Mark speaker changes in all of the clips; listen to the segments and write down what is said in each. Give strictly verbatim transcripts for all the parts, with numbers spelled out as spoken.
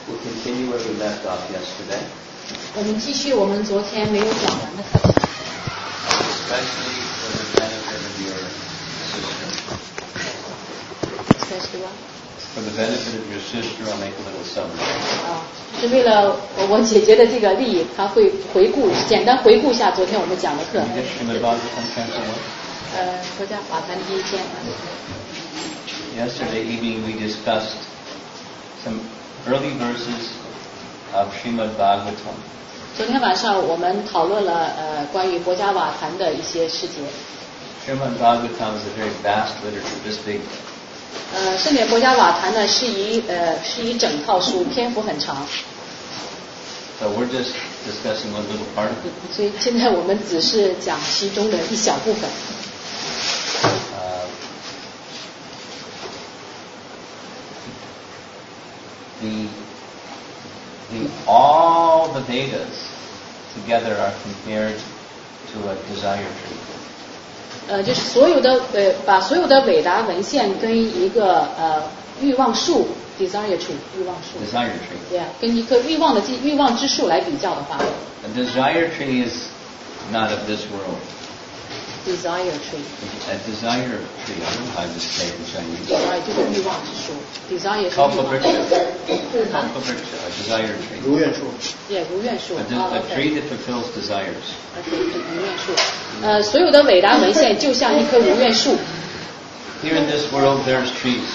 Speaker 1: We'll continue where we left off yesterday.
Speaker 2: 我们继续我们昨天没有讲完的课程。
Speaker 1: Especially for the benefit of your sister.
Speaker 2: Especially what?
Speaker 1: For the benefit of your sister, I'll make a little summary.
Speaker 2: 啊，是为了我姐姐的这个利益，她会回顾，简单回顾一下昨天我们讲的课。呃，国家法坛第一篇。
Speaker 1: Yesterday evening we discussed some early verses of Srimad Bhagavatam.
Speaker 2: 昨天晚上我们讨论了呃关于博伽瓦坛的一些事节。
Speaker 1: Srimad Bhagavatam is a very vast literature, this big.
Speaker 2: 呃，圣典博伽瓦坛呢是一呃是一整套书，篇幅很长。
Speaker 1: So we're just discussing one little part of it.
Speaker 2: 所以现在我们只是讲其中的一小部分。
Speaker 1: Uh, the the all the Vedas together are compared to a desire tree.
Speaker 2: 呃，就是所有的呃，把所有的伟达文献跟一个呃欲望树 （desire tree） 欲望树
Speaker 1: Desire tree.
Speaker 2: ，yeah， 跟一棵欲望的欲望之树来比较的话
Speaker 1: A desire tree is not of this world.
Speaker 2: ，desire tree，
Speaker 1: A desire tree. I don't know how to say it in Chinese.
Speaker 2: desire 就是欲望之树 ，desire 是欲
Speaker 1: Kalpavriksha.
Speaker 2: 望。
Speaker 1: Kalpavriksha, a desire tree.
Speaker 3: 如愿树。
Speaker 2: yeah， 如愿树
Speaker 1: A,
Speaker 2: 啊
Speaker 1: de- a
Speaker 2: ，OK，
Speaker 1: tree that fulfills desires.
Speaker 2: OK， 如愿树。呃，所有的伟达文献就像一棵如愿树。
Speaker 1: Here in this world, there's trees.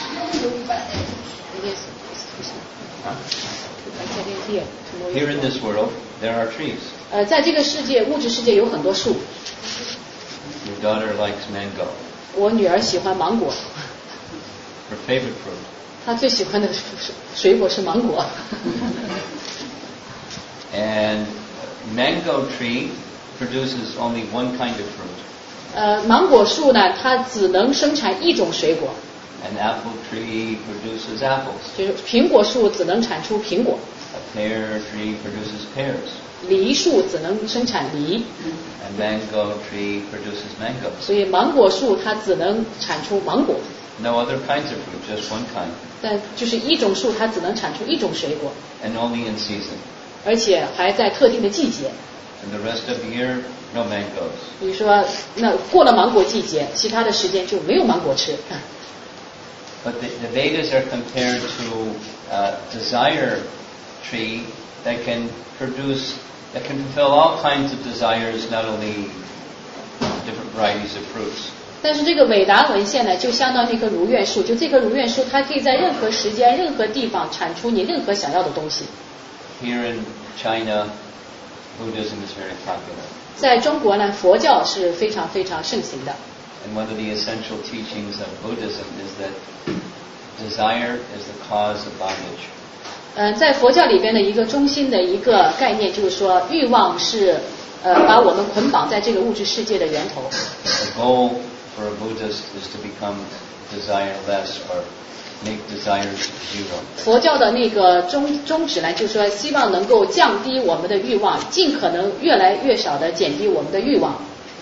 Speaker 1: Huh? Here in this world, there are trees.
Speaker 2: 呃，在这个世界，物质世界有很多树。
Speaker 1: Your daughter likes mango.
Speaker 2: 我女儿喜欢芒果，
Speaker 1: Her favorite fruit.
Speaker 2: 她最喜欢的水果是芒果。
Speaker 1: And mango tree produces only one kind of fruit.
Speaker 2: 呃，芒果树呢，它只能生产一种水果，
Speaker 1: An apple tree produces apples.
Speaker 2: 就是苹果树只能产出苹果，
Speaker 1: A pear tree produces pears.
Speaker 2: 梨树只能生产梨，
Speaker 1: A mango tree produces mangoes.
Speaker 2: 所以芒果树它只能产出芒果。
Speaker 1: No other kinds of fruit, just one kind.
Speaker 2: 但就是一种树它只能产出一种水果，
Speaker 1: And only in season.
Speaker 2: 而且还在特定的季节。
Speaker 1: And the rest of the year, no mangoes.
Speaker 2: 比如说，那过了芒果季节，其他的时间就没有芒果吃。
Speaker 1: But the, the Vedas are compared to a desire tree that can produce, that can fulfill all kinds of desires, not only different varieties of fruits.
Speaker 2: 但是这个伟达文献呢，就相当于一棵如愿树，就这棵如愿树，它可以在任何时间、任何地方产出你任何想要的东西。
Speaker 1: Here in China, Buddhism is very popular.
Speaker 2: 在中国呢，佛教是非常非常盛行的。
Speaker 1: And one of the essential teachings of Buddhism is that desire is the cause of bondage.
Speaker 2: 嗯，在佛教里边的一个中心的一个概念就是说，欲望是呃把我们捆绑在这个物质世界的源头。
Speaker 1: The goal for a Buddhist is to become desireless or make desires zero.
Speaker 2: 佛教的那个宗宗旨呢，就是说希望能够降低我们的欲望，尽可能越来越少的减低我们的欲望。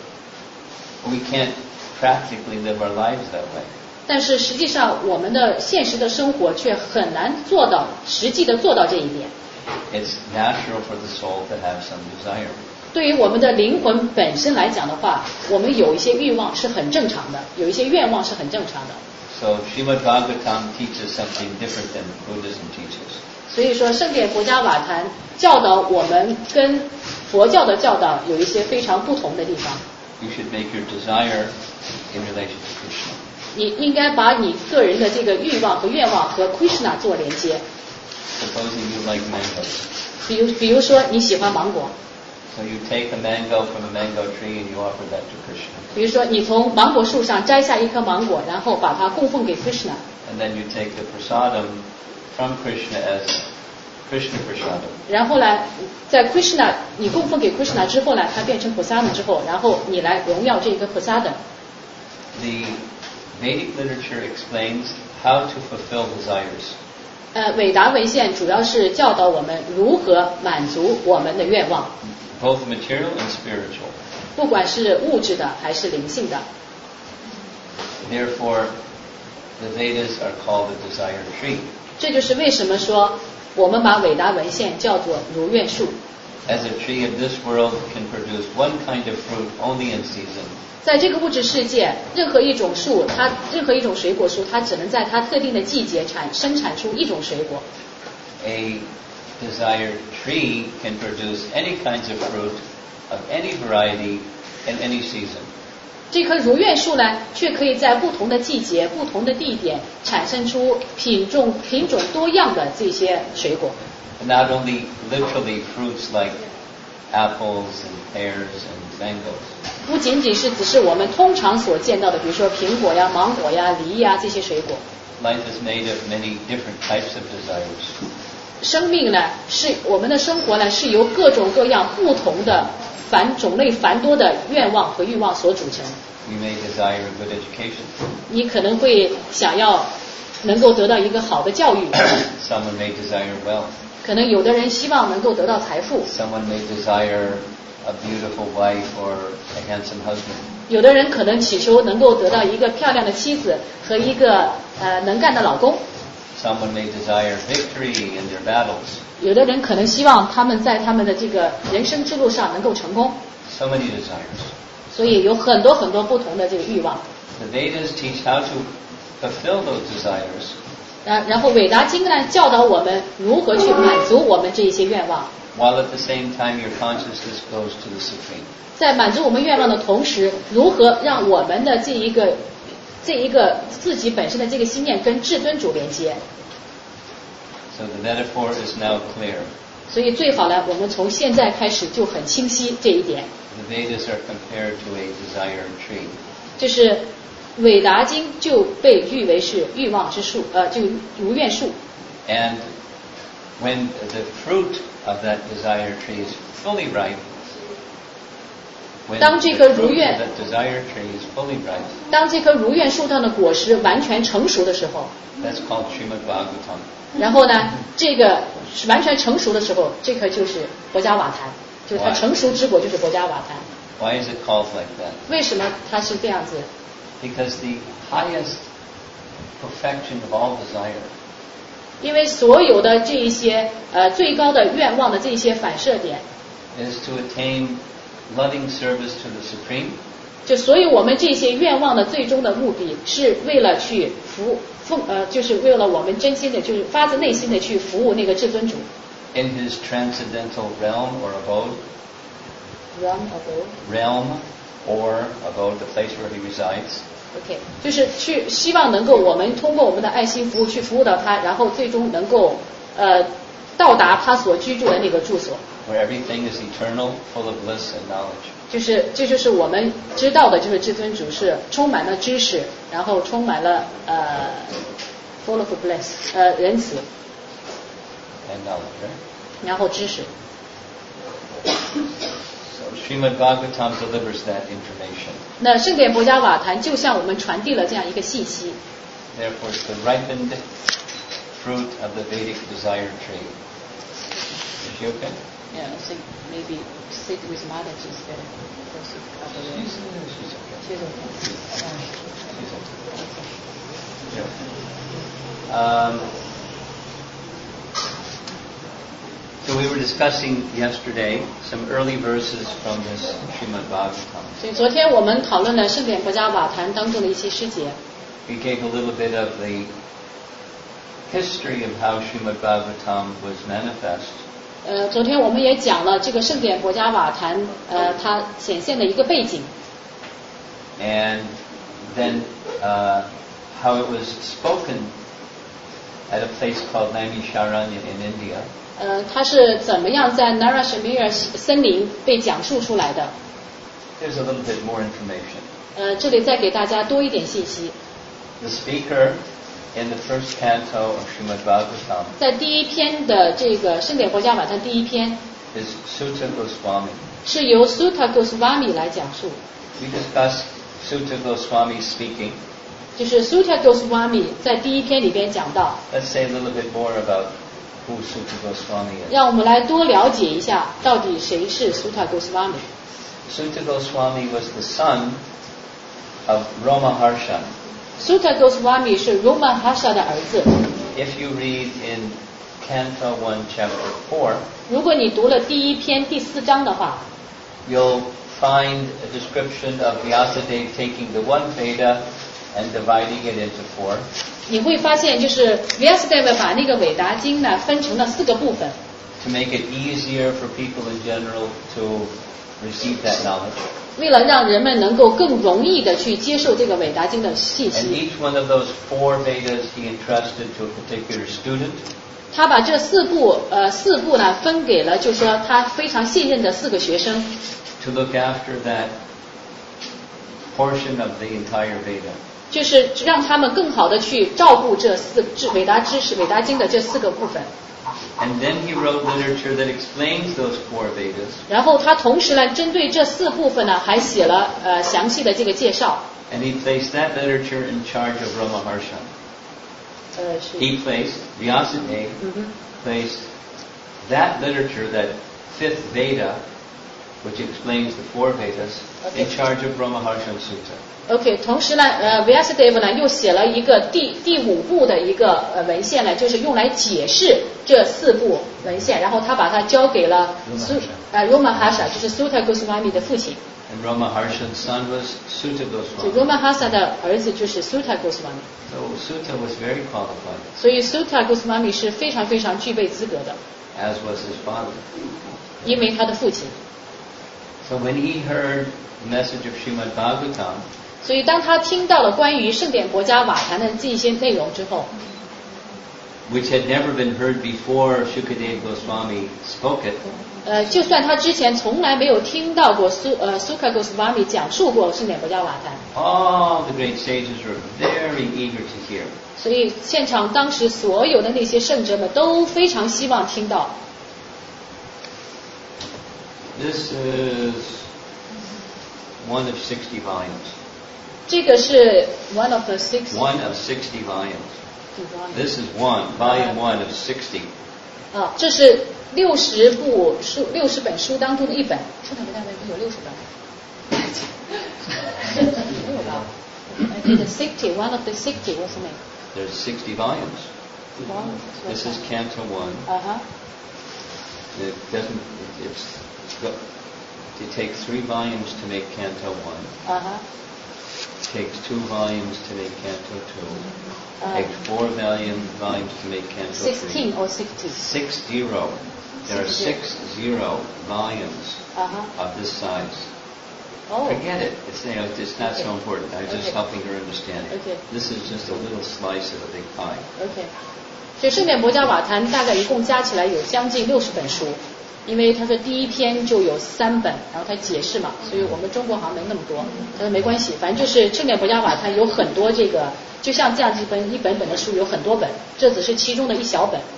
Speaker 1: We can't practically live our lives that way.
Speaker 2: 但是实际上，我们的现实的生活却很难做到实际的做到这一点。
Speaker 1: It's natural for the soul to have some desire.
Speaker 2: 对于我们的灵魂本身来讲的话，我们有一些欲望是很正常的，有一些愿望是很正常的。
Speaker 1: So Srimad Bhagavatam teaches something different than Buddhism teaches.
Speaker 2: 所以说，圣典博伽瓦坛教导我们跟佛教的教导有一些非常不同的地方。
Speaker 1: You should make your desire in relation to Krishna.
Speaker 2: 你应该把你个人的这个欲望和愿望和 Krishna 做连接。
Speaker 1: Supposing you like mangoes.
Speaker 2: 比如，比如说你喜欢芒果，
Speaker 1: So you take a mango from a mango tree and you offer that to Krishna.
Speaker 2: 比如说你从芒果树上摘下一颗芒果，然后把它供奉给 Krishna。
Speaker 1: And then you take the prasadam from Krishna as Krishna prasadam.
Speaker 2: 然后呢，在 Krishna 你供奉给 Krishna 之后呢，它变成 prasadam 之后，然后你来荣耀这个 prasadam。
Speaker 1: The Vedic literature explains how to fulfill desires.
Speaker 2: 呃，伟达文献主要是教导我们如何满足我们的愿望，
Speaker 1: Both material and spiritual.
Speaker 2: 不管是物质的还是灵性的。
Speaker 1: Therefore, the Vedas are called the desire tree.
Speaker 2: 这就是为什么说我们把伟达文献叫做如愿树。
Speaker 1: As a tree of this world can produce one kind of fruit only in season.
Speaker 2: 在这个物质世界，任何一种树，它任何一种水果树，它只能在它特定的季节产生产出一种水果。
Speaker 1: A desired tree can produce any kinds of fruit of any variety in any season.
Speaker 2: 这棵如愿树呢，却可以在不同的季节、不同的地点产生出品种品种多样的这些水果。
Speaker 1: Not only literally fruits like apples and pears and mangoes.
Speaker 2: 不仅仅是只是我们通常所见到的，比如说苹果呀、芒果呀、梨呀这些水果。
Speaker 1: Life is made of many different types of desires.
Speaker 2: 生命呢，是我们的生活呢，是由各种各样不同的繁种类繁多的愿望和欲望所组成。
Speaker 1: We may desire a good education.
Speaker 2: 你可能会想要能够得到一个好的教育。
Speaker 1: Someone may desire wealth.
Speaker 2: 可能有的人希望能够得到财富。
Speaker 1: Someone may desire a beautiful wife or a handsome husband.
Speaker 2: 有的人可能祈求能够得到一个漂亮的妻子和一个呃能干的老公。
Speaker 1: Someone may desire victory in their battles.
Speaker 2: 有的人可能希望他们在他们的这个人生之路上能够成功。
Speaker 1: So many desires.
Speaker 2: 所以有很多很多不同的这个欲望。
Speaker 1: The Vedas teach how to fulfill those desires.
Speaker 2: 呃，然后伟达经呢教导我们如何去满足我们这一些愿望。
Speaker 1: While at the same time your consciousness goes to the Supreme.
Speaker 2: 在满足我们愿望的同时，如何让我们的这一个这一个自己本身的这个心念跟至尊主连接？
Speaker 1: So the metaphor is now clear.
Speaker 2: 所以最好呢，我们从现在开始就很清晰这一点。
Speaker 1: The Vedas are compared to a desire tree.
Speaker 2: 就是伟达经就被誉为是欲望之树，呃，就如愿树。
Speaker 1: And when the fruit of that desire tree is fully ripe, when
Speaker 2: 当
Speaker 1: the
Speaker 2: 这棵
Speaker 1: fruit
Speaker 2: 如
Speaker 1: of
Speaker 2: 愿
Speaker 1: that desire tree is fully ripe,
Speaker 2: 当这棵如愿树上的果实完全成熟的时候，
Speaker 1: that's called Srimad Bhagavatam.
Speaker 2: 然后呢，这个完全成熟的时候，这棵就是博伽瓦坛，就是它
Speaker 1: Why?
Speaker 2: 成熟之果就是博伽瓦坛。
Speaker 1: Why is it called like that?
Speaker 2: 为什么它是这样子？
Speaker 1: Because the highest perfection of all desire
Speaker 2: 因为所有的这一些呃最高的愿望的这一些反射点，
Speaker 1: is to attain loving service to the Supreme,
Speaker 2: 就所以我们这些愿望的最终的目的是为了去服奉呃，就是为了我们真心的，就是发自内心的去服务那个至尊主。
Speaker 1: in his transcendental realm or abode,
Speaker 2: Realm above.
Speaker 1: realm or abode, the place where he resides,
Speaker 2: OK， 就是去希望能够我们通过我们的爱心服务去服务到他，然后最终能够呃到达他所居住的那个住所。
Speaker 1: where everything is eternal, full of bliss and knowledge.
Speaker 2: 就是这就是我们知道的，就是至尊主是充满了知识，然后充满了呃 full of bliss 呃仁慈，
Speaker 1: And knowledge, right?
Speaker 2: 然后知识。
Speaker 1: So Srimad Bhagavatam delivers that information.
Speaker 2: 那圣典博伽瓦坛就向我们传递了这样一个信息。
Speaker 1: Therefore, it's the ripened fruit of the Vedic desire tree. Is she okay?
Speaker 2: Yeah, I think maybe sit with mother is better.
Speaker 1: She's, she's okay.
Speaker 2: She's okay.
Speaker 1: She's okay. Yeah. Um, so we were discussing yesterday some early verses from this Srimad Bhagavatam.
Speaker 2: 所以昨天我们讨论了圣典博伽瓦坛当中的一些诗节。
Speaker 1: We gave a little bit of the history of how Srimad Bhagavatam was manifest.
Speaker 2: 呃，昨天我们也讲了这个圣典博伽瓦坛，呃，它显现的一个背景。
Speaker 1: And then uh, how it was spoken at a place called Naimisharanya in India.
Speaker 2: 呃，它是怎么样在 Narashmira 森林被讲述出来的？
Speaker 1: There's a little bit more information.
Speaker 2: 呃，这里再给大家多一点信息。
Speaker 1: The speaker in the first canto of Srimad Bhagavatam
Speaker 2: 在第一篇的这个圣典博伽瓦坛第一篇
Speaker 1: is Sutta Goswami.
Speaker 2: 是由 Sutta Goswami 来讲述，
Speaker 1: We discussed Sutta Goswami speaking.
Speaker 2: 就是 Sutta Goswami 在第一篇里边讲到，
Speaker 1: Let's say a little bit more about who Sutta Goswami is.
Speaker 2: 让我们来多了解一下到底谁是 Sutta Goswami。
Speaker 1: Sutta Goswami was the son of Ramaharsha.
Speaker 2: Sutta Goswami 是 Ramaharsha 的儿子。
Speaker 1: If you read in Canto one, Chapter four,
Speaker 2: 如果你读了第一篇第四章的话，
Speaker 1: you'll find a description of Vyasadeva taking the one Veda and dividing it into four.
Speaker 2: 你会发现就是 Vyasadeva 把那个韦达经呢分成了四个部分，
Speaker 1: to make it easier for people in general to receive that knowledge.
Speaker 2: 为了让人们能够更容易的去接受这个韦达经的信
Speaker 1: And
Speaker 2: 息，
Speaker 1: each one of those four Vedas he entrusted to a particular student.
Speaker 2: 他把这四部呃四部呢分给了，就是说他非常信任的四个学生，
Speaker 1: to look after that portion of the entire Veda.
Speaker 2: 就是让他们更好的去照顾这四知韦达知识韦达经的这四个部分。
Speaker 1: And then he wrote literature that explains those four Vedas.
Speaker 2: 然后他同时呢，针对这四部分呢，还写了呃详细的这个介绍。
Speaker 1: And he placed that literature in charge of Ramaharsha.
Speaker 2: 呃，是，
Speaker 1: He placed, Vyasadeva
Speaker 2: 嗯哼，
Speaker 1: placed that literature, that fifth Veda, which explains the four Vedas, in
Speaker 2: Okay.
Speaker 1: charge of Ramaharsha Sutta.
Speaker 2: OK， 同时呢，呃 Vyasadeva 呢又写了一个第第五部的一个呃文献呢，就是用来解释这四部文献，然后他把它交给了苏呃 Ramahasa， 就是 Sutta Goswami 的父亲，
Speaker 1: And Ramaharsha's son was Sutta
Speaker 2: 所以
Speaker 1: Goswami.
Speaker 2: Ramahasa 的儿子就是 Sutta Goswami，
Speaker 1: So Sutta was very qualified,
Speaker 2: 所以 Sutta Goswami 是非常非常具备资格的，
Speaker 1: as was his father.
Speaker 2: 因为他的父亲。
Speaker 1: So when he heard the message of Srimad Bhagavatam,
Speaker 2: 所以当他听到了关于圣典博迦瓦坛的这些内容之后，
Speaker 1: which had never been heard before Shukadeva Goswami spoke it,
Speaker 2: 呃，就算他之前从来没有听到过苏呃 Sukha Goswami 讲述过圣典博迦瓦坛，
Speaker 1: all the great sages were very eager to hear.
Speaker 2: 所以现场当时所有的那些圣者们都非常希望听到。
Speaker 1: This is one of sixty volumes.
Speaker 2: 这个是 one of the six
Speaker 1: One of sixty volumes. This is one, volume one of sixty.
Speaker 2: 啊，这是六十部书六十本书当中的一本。圣典博迦瓦坛有六十本？没有吧？I think the sixty, one of the sixty, what's the name?
Speaker 1: There's sixty volumes.
Speaker 2: One.
Speaker 1: This is Canto one.
Speaker 2: 啊哈。
Speaker 1: It doesn't, it's, you take three volumes to make Canto one.
Speaker 2: 啊哈。
Speaker 1: Takes two volumes to make Canto two.
Speaker 2: Uh,
Speaker 1: Takes four volume, volumes to make Canto
Speaker 2: Sixteen
Speaker 1: three.
Speaker 2: or sixty.
Speaker 1: Six zero. There are
Speaker 2: Six
Speaker 1: six zero volumes
Speaker 2: 啊哈。
Speaker 1: of this size.
Speaker 2: Oh.
Speaker 1: Forget it. It's, you know, it's not so
Speaker 2: Okay.
Speaker 1: important. I'm just
Speaker 2: Okay.
Speaker 1: helping her understand it.
Speaker 2: Okay.
Speaker 1: This is just a little slice of a big pie.
Speaker 2: OK，所以圣典博迦瓦坛大概一共加起来有将近六十本书，因为他说第一篇就有三本，然后他解释嘛，所以我们中国好像没那么多。他说没关系，反正就是圣典博迦瓦坛有很多这个，就像这样一本一本本的书有很多本，这只是其中的一小本。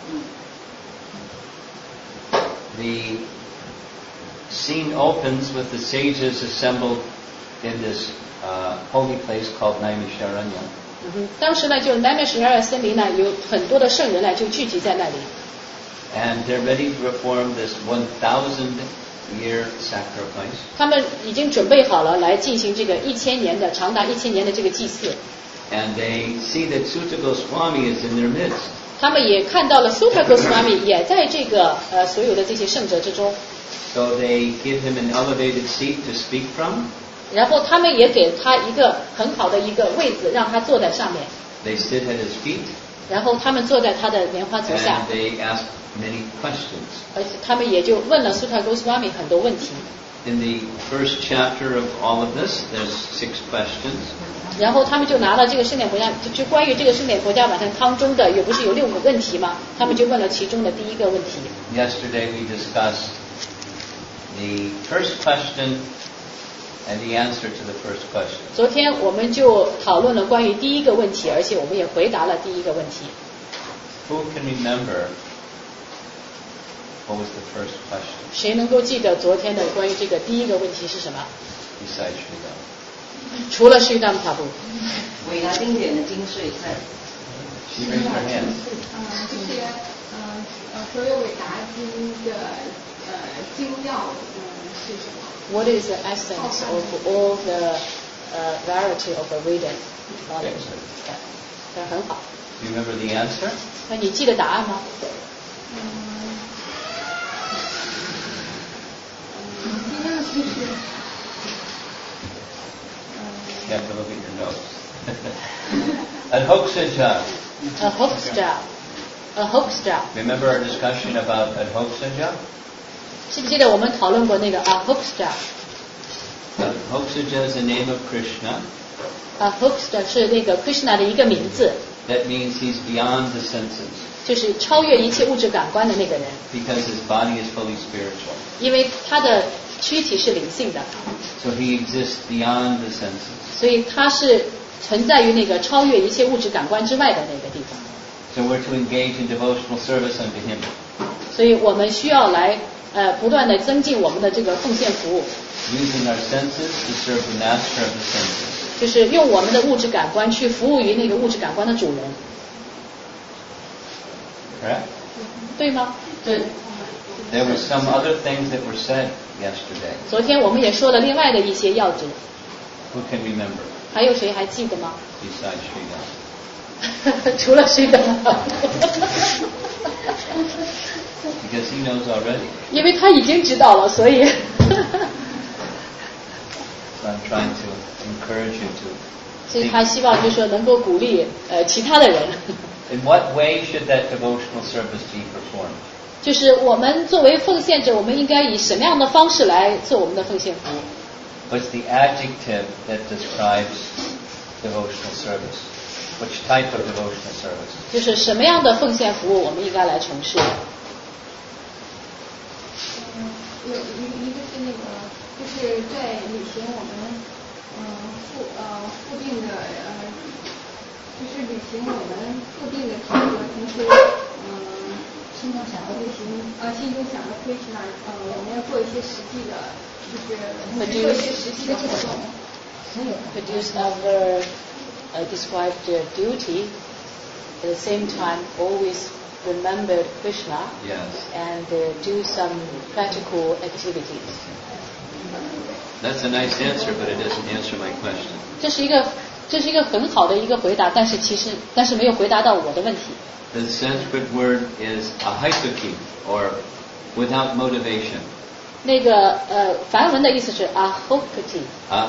Speaker 1: The scene opens with the sages assembled in this uh, holy place called Naimisharanya.
Speaker 2: 嗯哼，当时呢，就南面十二森林呢，有很多的圣人呢，就聚集在那里。
Speaker 1: And they're ready to perform this one thousand year sacrifice.
Speaker 2: 他们已经准备好了来进行这个一千年的长达一千年的这个祭祀。
Speaker 1: And they see that Sutta Goswami is in their midst.
Speaker 2: 他们也看到了 Sutta Goswami 也在这个呃所有的这些圣者之中，
Speaker 1: So they give him an elevated seat to speak from.
Speaker 2: 然后他们也给他一个很好的一个位子，让他坐在上面，
Speaker 1: They sit at his feet
Speaker 2: 然后他们坐在他的莲花足下
Speaker 1: and，they ask many questions.
Speaker 2: 而且他们也就问了 Sutta Goswami 很多问题。
Speaker 1: In the first chapter of all of this, there's six questions.
Speaker 2: 然后他们就拿了这个圣典博迦，就就关于这个圣典博迦晚餐当中的，有不是有六个问题吗？他们就问了其中的第一个问题。
Speaker 1: Yesterday we discussed the first question and the answer to the first question.
Speaker 2: 昨天我们就讨论了关于第一个问题，而且我们也回答了第一个问题。
Speaker 1: Who can remember what was the first question
Speaker 2: 谁能够记得昨天的关于这个第一个问题是什么？
Speaker 1: besides Sridhar?
Speaker 2: 除了释迦牟尼塔布，
Speaker 3: 伟大经典的精髓在
Speaker 1: She raised her hand.
Speaker 4: 呃，这些呃呃所有伟达经的呃精要呃是什么？
Speaker 2: What is the essence of all the uh, variety of a Vedic knowledge？
Speaker 1: Excellent.
Speaker 2: 这很好。
Speaker 1: Do you remember the answer?
Speaker 2: 那你记得答案吗？
Speaker 4: 嗯，嗯，今天的提示，
Speaker 1: You have to look at your notes. Adhokshaja.
Speaker 2: A hoaxer, a hoaxer，
Speaker 1: Remember our discussion about adhokshaja?
Speaker 2: 记不记得我们讨论过那个 a hoaxer？
Speaker 1: Adhokshaja is the name of Krishna.
Speaker 2: a hoaxer 是那个 Krishna 的一个名字，
Speaker 1: That means he's beyond the senses
Speaker 2: 就是超越一切物质感官的那个人，
Speaker 1: because his body is fully spiritual.
Speaker 2: 因为他的躯体是灵性的，
Speaker 1: So he exists beyond the senses.
Speaker 2: 所以他是存在于那个超越一切物质感官之外的那个地方。
Speaker 1: So we're to engage in devotional service unto him.
Speaker 2: 所以我们需要来呃不断的增进我们的这个奉献服务，
Speaker 1: Using our senses to serve the master of the senses.
Speaker 2: 就是用我们的物质感官去服务于那个物质感官的主人，
Speaker 1: Correct?
Speaker 2: 对吗？
Speaker 3: 对，
Speaker 1: There were some other things that were said yesterday.
Speaker 2: 昨天我们也说了另外的一些要旨，
Speaker 1: Who can remember
Speaker 2: 还有谁还记得吗？
Speaker 1: besides Srila?
Speaker 2: 除了谁的？
Speaker 1: Because he knows already.
Speaker 2: 因为他已经知道了，所以
Speaker 1: So I'm trying to encourage you to
Speaker 2: 所以他希望就是说能够鼓励呃其他的人，
Speaker 1: In what way should that devotional service be performed?
Speaker 2: 就是我们作为奉献者，我们应该以什么样的方式来做我们的奉献服务？
Speaker 1: What's the adjective that describes devotional service? Which type of devotional service?
Speaker 2: 就是什么样的奉献服务我们应该来从事？
Speaker 4: 嗯，有一一个是那个，就是在履行我们嗯附呃附定的呃，就是履行我们附定的职责，同时嗯心中想要履行呃心中想要推迟呢，呃我们要做一些实际的，就是做一些实际的活动。
Speaker 2: Produce our uh, described uh, duty, at the same time always remember Krishna
Speaker 1: Yes.
Speaker 2: and uh, do some practical activities.
Speaker 1: That's a nice answer, but it doesn't answer my question.
Speaker 2: 这是一个这是一个很好的一个回答，但是其实但是没有回答到我的问题。
Speaker 1: The Sanskrit word is ahituki, or without motivation.
Speaker 2: 那个呃梵文的意思是 ahokati
Speaker 1: Uh,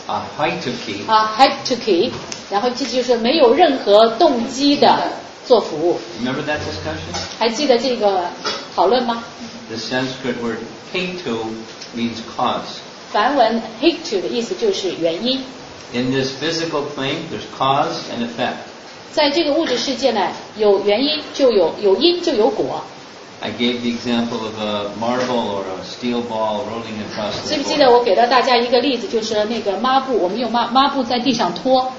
Speaker 1: ahituki
Speaker 2: ahokati，然后记住就是没有任何动机的做服务。
Speaker 1: Remember that discussion?
Speaker 2: 还记得这个讨论吗？
Speaker 1: The Sanskrit word hetu means cause.
Speaker 2: 梵文 hetu 的意思就是原因。
Speaker 1: In this physical plane, there's cause and effect.
Speaker 2: 在这个物质世界呢，有原因就有有因就有果。
Speaker 1: I gave the example of a marble or a steel ball rolling across
Speaker 2: 记
Speaker 1: the
Speaker 2: 不记得
Speaker 1: floor.
Speaker 2: 我给到大家一个例子，就是那个抹布，我们用抹抹布在地上拖，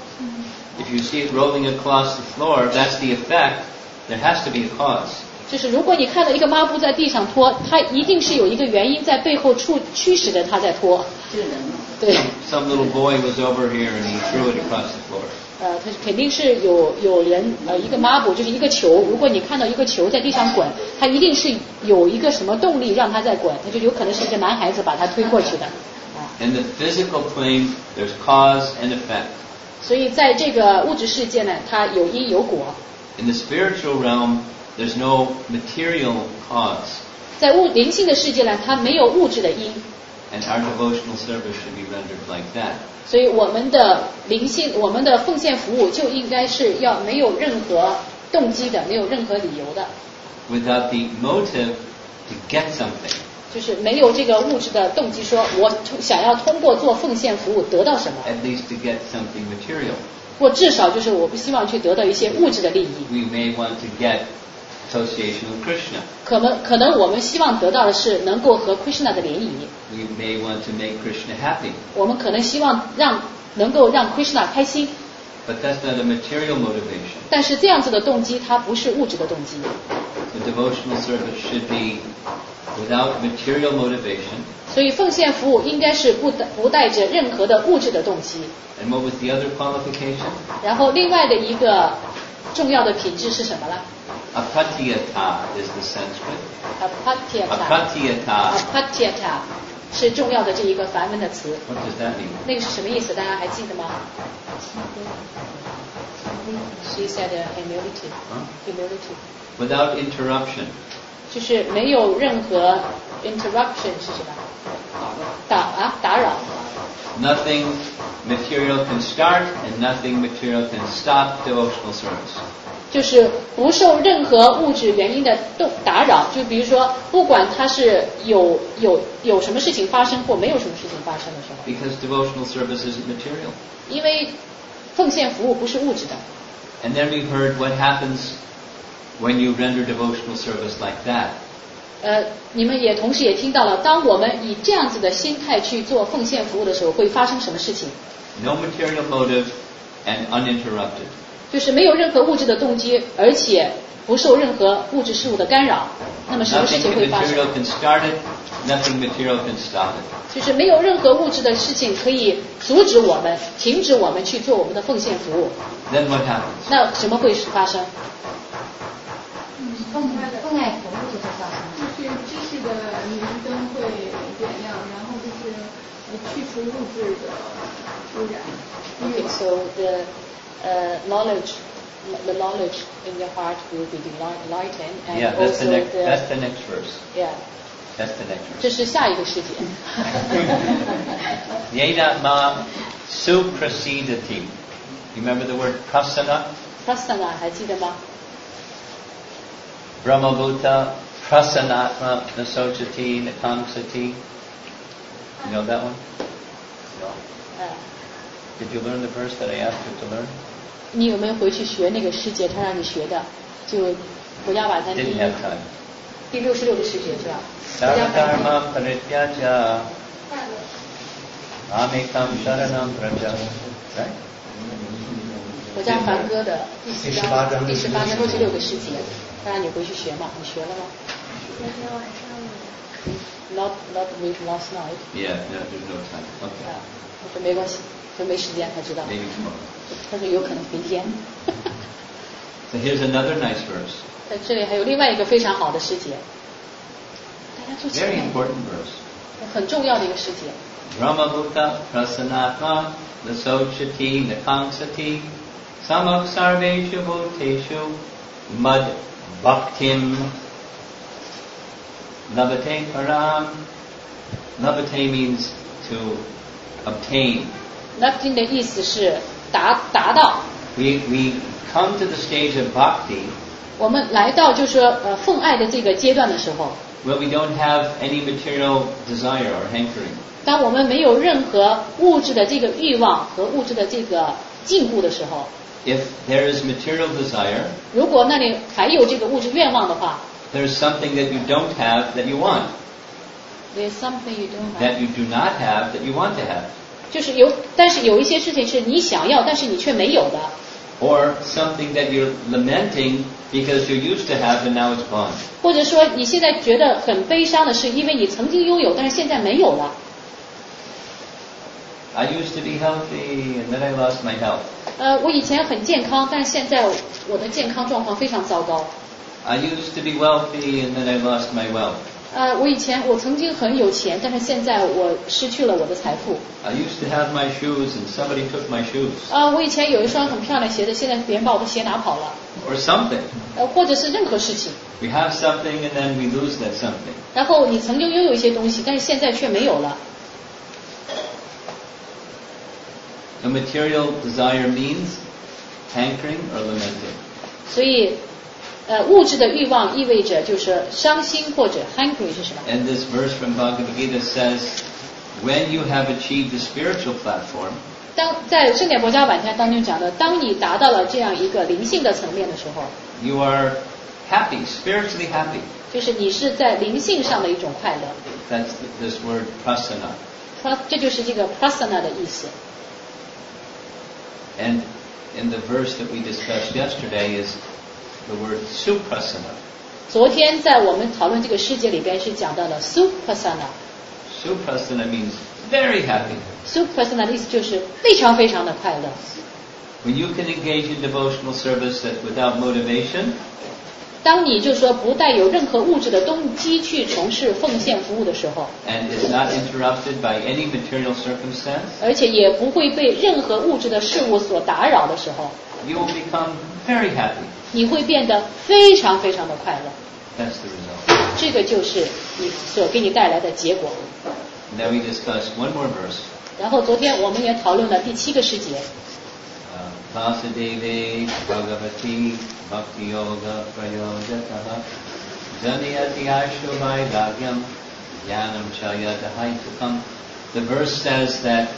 Speaker 1: If you see it rolling across the floor, that's the effect. There has to be a cause.
Speaker 2: 就是如果你看到一个抹布在地上拖，它一定是有一个原因在背后处驱使着它在拖。
Speaker 3: 这个人嘛，
Speaker 2: 对，
Speaker 1: Some little boy was over here and he threw it across the floor.
Speaker 2: 呃，它肯定是有有人呃一个抹布就是一个球，如果你看到一个球在地上滚，它一定是有一个什么动力让它在滚，它就有可能是一个男孩子把它推过去的。啊，
Speaker 1: In the physical plane, there's cause and effect.
Speaker 2: 所以在这个物质世界呢，它有因有果。
Speaker 1: In the spiritual realm, there's no material cause.
Speaker 2: 在物灵性的世界呢，它没有物质的因，
Speaker 1: And our devotional service should be rendered like that.
Speaker 2: 所以我们的灵性，我们的奉献服务就应该是要没有任何动机的，没有任何理由的，
Speaker 1: Without the motive to get something.
Speaker 2: 就是没有这个物质的动机，说我想要通过做奉献服务得到什么，
Speaker 1: At least to get something material.
Speaker 2: 或至少就是我不希望去得到一些物质的利益。
Speaker 1: We may want to get association with Krishna.
Speaker 2: 可能可能我们希望得到的是能够和 Krishna 的联谊，
Speaker 1: We may want to make Krishna happy.
Speaker 2: 我们可能希望让能够让 Krishna 开心，
Speaker 1: But that's not a material motivation.
Speaker 2: 但是这样子的动机它不是物质的动机。
Speaker 1: The devotional service should be without material motivation.
Speaker 2: 所以奉献服务应该是不带不带着任何的物质的动机。
Speaker 1: And what was the other qualification?
Speaker 2: 然后另外的一个重要的品质是什么呢？
Speaker 1: Apatyata is the Sanskrit.
Speaker 2: Apatyata
Speaker 1: Apatyata.
Speaker 2: Apatyata 是重要的这一个梵文的词，
Speaker 1: What does that mean?
Speaker 2: 那个是什么意思？大家还记得吗 ？She said uh, humility.
Speaker 1: Huh?
Speaker 2: Humility.
Speaker 1: Without interruption.
Speaker 2: 就是没有任何 interruption 是什么？打啊打扰。
Speaker 1: Nothing material can start and nothing material can stop devotional service.
Speaker 2: 就是不受任何物质原因的动打扰，就比如说，不管它是有有有什么事情发生或没有什么事情发生的时候。
Speaker 1: Because devotional service isn't material.
Speaker 2: 因为奉献服务不是物质的。
Speaker 1: And then we heard what happens when you render devotional service like that.
Speaker 2: 呃，你们也同时也听到了，当我们以这样子的心态去做奉献服务的时候，会发生什么事情？
Speaker 1: No material motive and uninterrupted.
Speaker 2: 就是没有任何物质的动机，而且不受任何物质事物的干扰。那么什么事情会发生？
Speaker 1: Nothing material can start it, nothing material can stop it.
Speaker 2: 就是没有任何物质的事情可以阻止我们、停止我们去做我们的奉献服务。
Speaker 1: Then what happens?
Speaker 2: 那什么会发生？
Speaker 5: 奉奉爱服务就会发生。
Speaker 4: 就是知识的明灯会点亮，然后就是去除物质的污染。
Speaker 2: Okay, so the uh, knowledge, the knowledge in your heart will be enlightened, and
Speaker 1: Yeah, that's
Speaker 2: also
Speaker 1: the next.
Speaker 2: the
Speaker 1: That's the next verse.
Speaker 2: yeah.
Speaker 1: That's the next verse.
Speaker 2: 这是下一个世界。
Speaker 1: Yedatma suprasidati. You remember the word prasana?
Speaker 2: Prasana 还记得吗？
Speaker 1: Brahmabhuta prasanatma nasochati nakamsati. You know that one? No.
Speaker 2: 嗯，
Speaker 1: Did you learn the verse that I asked you to learn?
Speaker 2: 你有没有回去学那个世界？他让你学的，就国家法坛第
Speaker 1: Didn't
Speaker 2: 一
Speaker 1: have time.
Speaker 2: 第六十六个世界是吧？国家法坛
Speaker 1: Sarvadharma parityaja amikam sharanam praja. Right?
Speaker 2: 国家梵歌的第十章第十八章六十六个世节，他让你回去学嘛？你学了吗？
Speaker 4: 昨天晚上
Speaker 2: Not not read last night.
Speaker 1: Yeah, no, there's no time.
Speaker 2: 啊
Speaker 1: Okay.，
Speaker 2: 我说没关系，说没时间，他知道。
Speaker 1: Maybe tomorrow.
Speaker 2: 他说有可能明天。
Speaker 1: So here's another nice verse.
Speaker 2: 在这里还有另外一个非常好的世节，大家做起
Speaker 1: Very
Speaker 2: 来，
Speaker 1: important verse.
Speaker 2: 很重要的一个世节。
Speaker 1: Brahmabhuta prasanatma nasochati nakamsati samak sarveshu bhuteshu mad bhaktim labate param. Labate means to obtain.
Speaker 2: Naftin 的意思是达达到。
Speaker 1: We we come to the stage of bhakti
Speaker 2: 我们来到就是说呃奉爱的这个阶段的时候，
Speaker 1: where we don't have any material desire or hankering.
Speaker 2: 当我们没有任何物质的这个欲望和物质的这个禁锢的时候，
Speaker 1: If there is material desire,
Speaker 2: 如果那里还有这个物质愿望的话
Speaker 1: there's something that you don't have that you want,
Speaker 2: ，There's something you don't have，
Speaker 1: that you do not have that you want to have,
Speaker 2: 就是有，但是有一些事情是你想要，但是你却没有的，
Speaker 1: or something that you're lamenting because you used to have and now it's gone.
Speaker 2: 或者说你现在觉得很悲伤的是，因为你曾经拥有，但是现在没有了。
Speaker 1: I used to be healthy and then I lost my health.
Speaker 2: 呃，我以前很健康，但是现在我的健康状况非常糟糕。
Speaker 1: I used to be wealthy and then I lost my wealth.
Speaker 2: 呃，我以前我曾经很有钱，但是现在我失去了我的财富。
Speaker 1: I used to have my shoes and somebody took my shoes.
Speaker 2: 呃，我以前有一双很漂亮鞋子，现在别人把我的鞋拿跑了。
Speaker 1: Or something.
Speaker 2: 呃，或者是任何事情。
Speaker 1: We have something and then we lose that something.
Speaker 2: 然后你曾经拥有一些东西，但是现在却没有了。
Speaker 1: A material desire means hankering or lamenting.
Speaker 2: 所以，呃，物质的欲望意味着就是伤心或者 hungry 是什么？
Speaker 1: And this verse from Bhagavad Gita says, when you have achieved the spiritual platform,
Speaker 2: 当在圣典博家晚餐当中讲的，当你达到了这样一个灵性的层面的时候，
Speaker 1: you are happy, spiritually happy.
Speaker 2: 就是你是在灵性上的一种快乐。
Speaker 1: That's this word prasana.
Speaker 2: 它这就是这个 prasana 的意思。
Speaker 1: And in the verse that we discussed yesterday is the word suprasana.
Speaker 2: 昨天在我们讨论这个世界里边是讲到了 suprasana。
Speaker 1: Suprasana means very happy.
Speaker 2: suprasana 的意思就是非常非常的快乐。
Speaker 1: When you can engage in devotional service that without motivation,
Speaker 2: 当你就说不带有任何物质的动机去从事奉献服务的时候，
Speaker 1: and is not interrupted by any material circumstance,
Speaker 2: 而且也不会被任何物质的事物所打扰的时候，
Speaker 1: you will become very happy.
Speaker 2: 你会变得非常非常的快乐。
Speaker 1: That's the result.
Speaker 2: 这个就是你所给你带来的结果。
Speaker 1: And then we discussed one more verse.
Speaker 2: 然后昨天我们也讨论了第七个诗节。
Speaker 1: Vasudeve Bhagavati Bhakti Yoga Prayojataha Janiyati Ashubhai Dhagyam Jnanam Chayatahaitukam. The verse says that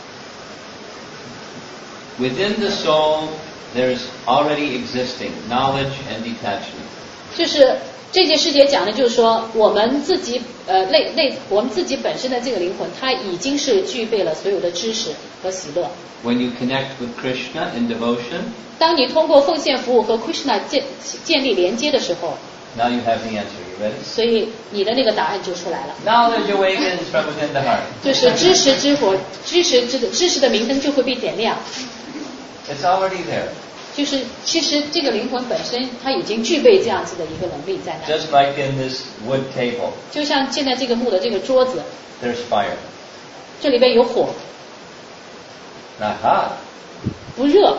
Speaker 1: within the soul there's already existing knowledge and detachment.
Speaker 2: 就是这节诗节讲的就是说，我们自己呃内内我们自己本身的这个灵魂，它已经是具备了所有的知识和喜乐。
Speaker 1: When you connect with Krishna in devotion,
Speaker 2: 当你通过奉献服务和 Krishna 建建立连接的时候，
Speaker 1: now you have the answer. You ready?
Speaker 2: 所以你的那个答案就出来了。
Speaker 1: Knowledge awakens from within the heart.
Speaker 2: 就是知识之火，知识之知识的明灯就会被点亮。
Speaker 1: It's already there.
Speaker 2: 就是其实这个灵魂本身它已经具备这样子的一个能力在那。
Speaker 1: Just like in this wood table,
Speaker 2: 就像现在这个木的这个桌子，
Speaker 1: there's fire.
Speaker 2: 这里边有火，
Speaker 1: Not hot.
Speaker 2: 不热，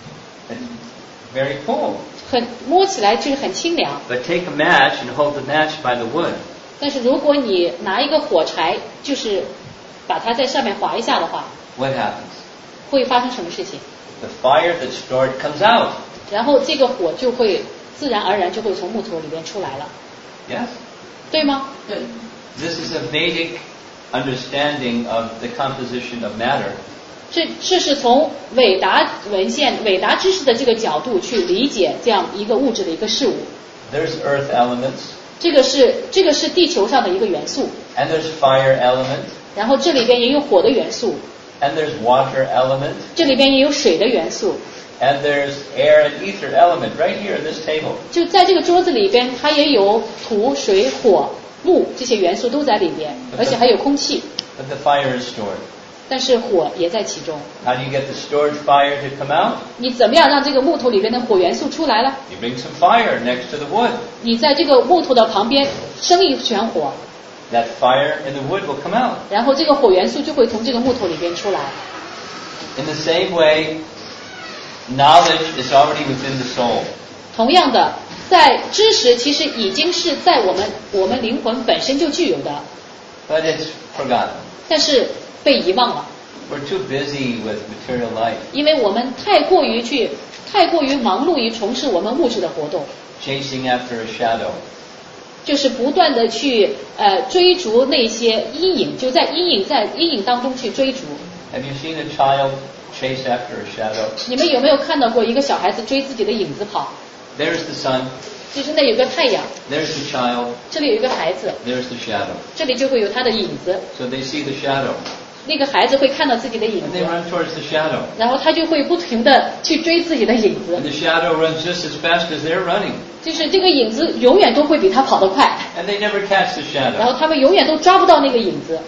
Speaker 1: It's very cool.
Speaker 2: 很摸起来就是很清凉。
Speaker 1: But take a match and hold the match by the wood.
Speaker 2: 但是如果你拿一个火柴，就是把它在上面划一下的话，
Speaker 1: What happens?
Speaker 2: 会发生什么事情？
Speaker 1: The fire that's stored comes out.
Speaker 2: 然后这个火就会自然而然就会从木头里边出来了，
Speaker 1: Yes?
Speaker 2: 对吗？
Speaker 3: 对，
Speaker 1: This is a Vedic understanding of the composition of matter.
Speaker 2: 这这是从伟达文献、伟达知识的这个角度去理解这样一个物质的一个事物。
Speaker 1: There's earth elements,
Speaker 2: 这个是这个是地球上的一个元素，
Speaker 1: and there's fire element,
Speaker 2: 然后这里边也有火的元素，
Speaker 1: and there's water element,
Speaker 2: 这里边也有水的元素。
Speaker 1: and there's air and ether element right here in this table.
Speaker 2: 就在这个桌子里边，它也有土、水、火、木这些元素都在里边，而且还有空气，
Speaker 1: But the fire is stored.
Speaker 2: 但是火也在其中。
Speaker 1: How do you get the stored fire to come out?
Speaker 2: 你怎么样让这个木头里边的火元素出来了？
Speaker 1: You bring some fire next to the wood.
Speaker 2: 你在这个木头的旁边生一圈火，
Speaker 1: That fire in the wood will come out.
Speaker 2: 然后这个火元素就会从这个木头里边出来。
Speaker 1: In the same way, knowledge is already within the soul.
Speaker 2: 同样的，在知识其实已经是在我们我们灵魂本身就具有的，
Speaker 1: But it's forgotten.
Speaker 2: 但是被遗忘了，
Speaker 1: We're too busy with material life,
Speaker 2: 因为我们太过于去太过于忙碌于从事我们物质的活动，
Speaker 1: chasing after a shadow.
Speaker 2: 就是不断的去呃追逐那些阴影，就在阴影在阴影当中去追逐。
Speaker 1: Have you seen a child chase after a shadow?
Speaker 2: 你们有没有看到过一个小孩子追自己的影子跑？
Speaker 1: There's the sun,
Speaker 2: 就是那有个太阳，
Speaker 1: there's the child,
Speaker 2: 这里有一个孩子，
Speaker 1: there's the shadow.
Speaker 2: 这里就会有他的影子。
Speaker 1: So they see the shadow,
Speaker 2: 那个孩子会看到自己的影
Speaker 1: and
Speaker 2: 子
Speaker 1: they，run towards the shadow.
Speaker 2: 然后他就会不停的去追自己的影子
Speaker 1: And，the shadow runs just as fast as they're running.
Speaker 2: 就是这个影子永远都会比他跑得快，
Speaker 1: And they never catch the
Speaker 2: 然后
Speaker 1: shadow.
Speaker 2: 他们永远都抓不到那个影子。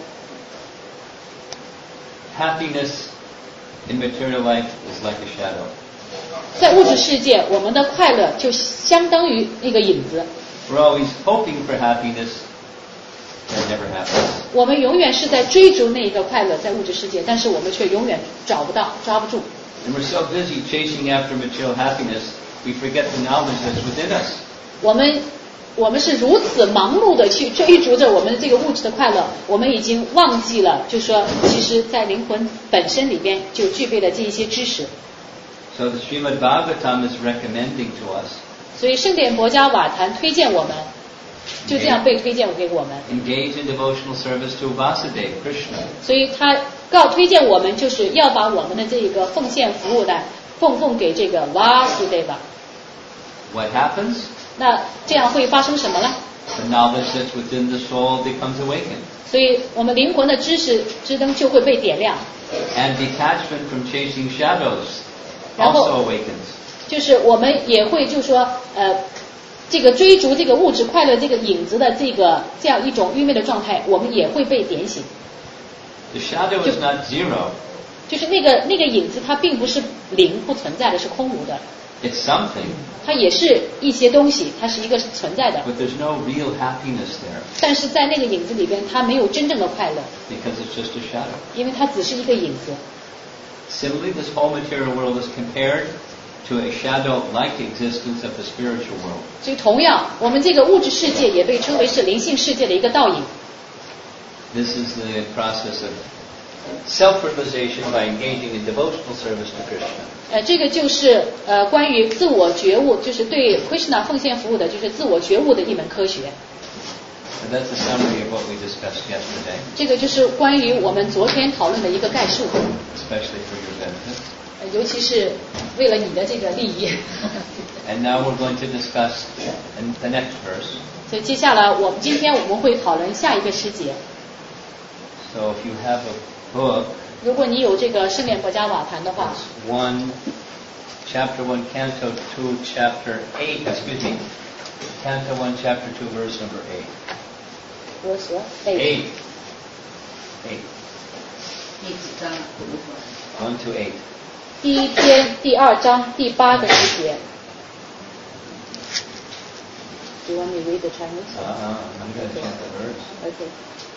Speaker 1: Happiness in material life is like a shadow.
Speaker 2: 在物质世界，我们的快乐就相当于那个影子，
Speaker 1: We're always hoping for happiness, and it never happens.
Speaker 2: 我们永远是在追逐那一个快乐，在物质世界，但是我们却永远找不到、抓不住。
Speaker 1: And we're so busy chasing after material happiness, we forget the knowledge that's within us.
Speaker 2: 我们我们是如此忙碌的去追逐着我们这个物质的快乐，我们已经忘记了，就说其实在灵魂本身里边就具备了这一些知识。
Speaker 1: So the Srimad Bhagavatam is recommending to us,
Speaker 2: 所以圣典博伽瓦坛推荐我们，就这样被推荐给我们。
Speaker 1: engage in devotional service to Vasudeva, Krishna.
Speaker 2: 所以他告推荐我们，就是要把我们的这个奉献服务的奉奉给这个 Vasudeva。
Speaker 1: What happens?
Speaker 2: 那这样会发生什么呢？
Speaker 1: The knowledge that's within the soul becomes awakened.
Speaker 2: 所以我们灵魂的知识之灯就会被点亮，
Speaker 1: And detachment from chasing shadows
Speaker 2: 然后
Speaker 1: also awakens.
Speaker 2: 就是我们也会就说呃，这个追逐这个物质快乐这个影子的这个这样一种愚昧的状态，我们也会被点醒。
Speaker 1: The shadow is not zero.
Speaker 2: 就是那个那个影子，它并不是零不存在的，是空无的，
Speaker 1: It's something,
Speaker 2: 它也是一些东西，它是一个存在的。
Speaker 1: but there's no real happiness there
Speaker 2: 但是在那个影子里边，它没有真正的快乐，
Speaker 1: because it's just a shadow.
Speaker 2: 因为它只是一个影子。
Speaker 1: Similarly, this whole material world is compared to a shadow-like existence of the spiritual world.
Speaker 2: 这个同样，我们这个物质世界也被称为是灵性世界的一个倒影。
Speaker 1: This is the process of self-realization by engaging in devotional service to Krishna.
Speaker 2: 呃，这个就是呃关于自我觉悟，就是对 Krishna 奉献服务的，就是自我觉悟的一门科学。
Speaker 1: And that's a summary of what we discussed yesterday,
Speaker 2: 这个就是关于我们昨天讨论的一个概述，
Speaker 1: especially for your benefit.
Speaker 2: 呃尤其是为了你的这个利益。
Speaker 1: And now we're going to discuss in the next verse.
Speaker 2: 所以接下来我们今天我们会讨论下一个诗节。
Speaker 1: So if you have a book,
Speaker 2: 如果你有这个圣殿博加瓦坛的话，
Speaker 1: it's one, chapter one, canto two, chapter eight, excuse me, canto one, chapter two, verse number eight.
Speaker 2: 我说
Speaker 1: Eight. Eight.
Speaker 3: 第几章？
Speaker 1: One to eight.
Speaker 2: 第一篇第二章第八个诗节。Do you want me to read the Chinese?
Speaker 1: Uh, I'm going to chant the verse.
Speaker 2: Okay.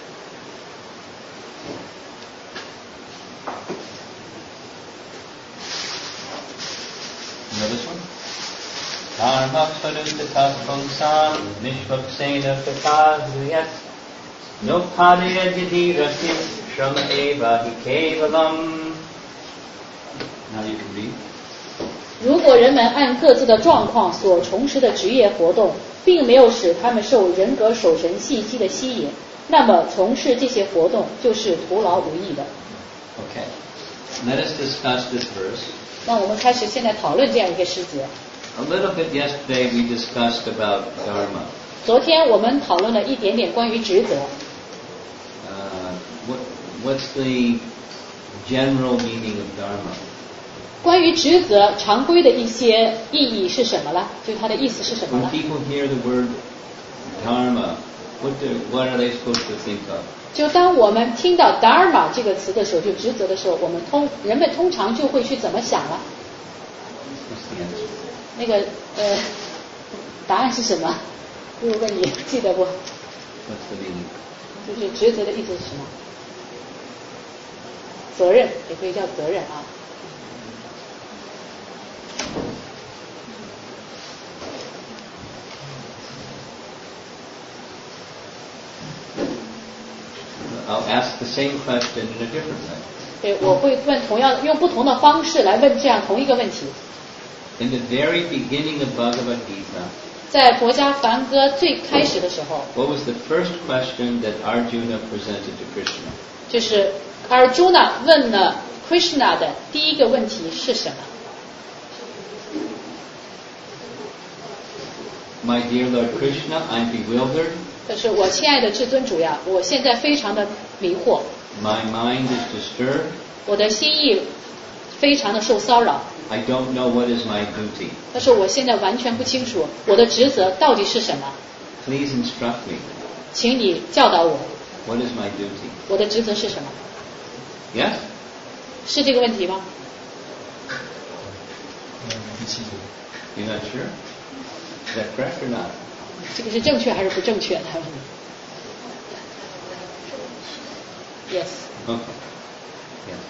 Speaker 1: You know this one? Dharma Svaruta Pungsam Nishvaksena Kakaduyat Nopadaya Jidiratim Shrama Eva Hikevalam. Now you can read.
Speaker 2: 如果人们按各自的状况所从事的职业活动，并没有使他们受人格守神信息的吸引，那么从事这些活动就是徒劳无益的。
Speaker 1: Okay. Let us discuss this verse.
Speaker 2: 那我们开始现在讨论这样一个诗节。
Speaker 1: A little bit yesterday we discussed about dharma.
Speaker 2: 昨天我们讨论了一点点关于职责。
Speaker 1: Uh, what, what's the general meaning of dharma?
Speaker 2: 关于职责常规的一些意义是什么了？就是它的意思是什么
Speaker 1: When
Speaker 2: 了？
Speaker 1: people hear the word dharma, what, do, what are they supposed to think of?
Speaker 2: 就当我们听到 dharma 这个词的时候，就职责的时候，我们通人们通常就会去怎么想了？
Speaker 1: What's the answer?
Speaker 2: 那个呃，答案是什么？如果问你记得不？
Speaker 1: What's the meaning?
Speaker 2: 就是职责的意思是什么？责任也可以叫责任啊。
Speaker 1: I'll ask the same question in a different way.
Speaker 2: 对，我会问同样用不同的方式来问这样同一个问题。
Speaker 1: In the very beginning of Bhagavad Gita,
Speaker 2: 在佛家梵歌最开始的时候，
Speaker 1: what was the first question that Arjuna presented to Krishna?
Speaker 2: 就是 Arjuna 问了 Krishna 的第一个问题是什么？
Speaker 1: My dear Lord Krishna, I'm bewildered.
Speaker 2: 就是我亲爱的至尊主呀，我现在非常的迷惑，
Speaker 1: My mind is disturbed.
Speaker 2: 我的心意非常的受骚扰，
Speaker 1: I don't know what is my duty.
Speaker 2: 但是我现在完全不清楚我的职责到底是什么，
Speaker 1: Please instruct me.
Speaker 2: 请你教导我，
Speaker 1: What is my duty?
Speaker 2: 我的职责是什么？
Speaker 1: Yes?
Speaker 2: 是这个问题吗？
Speaker 1: You're not sure? Is that correct or not?
Speaker 2: 这个是正确还是不正确的 ？Yes.
Speaker 1: Okay. Yes.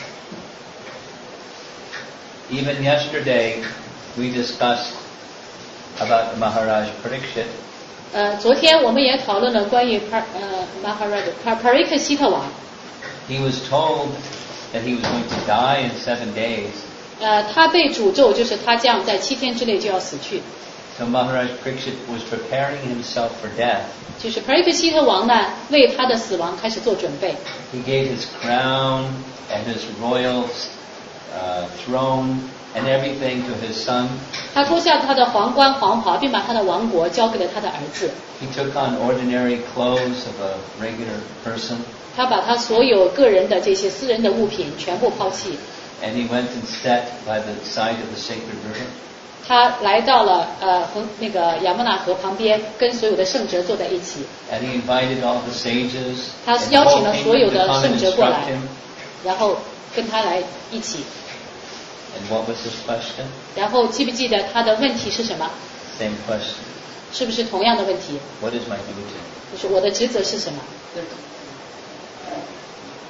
Speaker 1: Even yesterday, we discussed about Maharaj Parikshit.
Speaker 2: 呃，昨天我们也讨论了关于 Par 呃 Maharaj Parikshita 王，
Speaker 1: He was told that he was going to die in seven days.
Speaker 2: 呃，他被诅咒就是他将在七天之内就要死去。
Speaker 1: So Maharaj Parikshit was preparing himself for death.
Speaker 2: 就是 Parikshita 王呢，为他的死亡开始做准备。
Speaker 1: He gave his crown and his royal uh, throne and everything to his son.
Speaker 2: 他脱下他的皇冠、黄袍，并把他的王国交给了他的儿子。
Speaker 1: He took on ordinary clothes of a regular person,
Speaker 2: 他把他所有个人的这些私人的物品全部抛弃。
Speaker 1: and he went and sat by the side of the sacred river.
Speaker 2: 他来到了呃和那个亚莫纳河旁边，跟所有的圣者坐在一起。
Speaker 1: And he invited all the sages
Speaker 2: 他
Speaker 1: and
Speaker 2: 邀
Speaker 1: the
Speaker 2: 请
Speaker 1: whole
Speaker 2: 了所有
Speaker 1: kingdom to
Speaker 2: 的
Speaker 1: come and
Speaker 2: 圣者过
Speaker 1: instruct
Speaker 2: 来，
Speaker 1: him.
Speaker 2: 然后跟他来一起。
Speaker 1: And what was his question?
Speaker 2: 然后记不记得他的问题是什么？
Speaker 1: Same question.
Speaker 2: 是不是同样的问题？
Speaker 1: What is my duty?
Speaker 2: 就是我的职责是什么？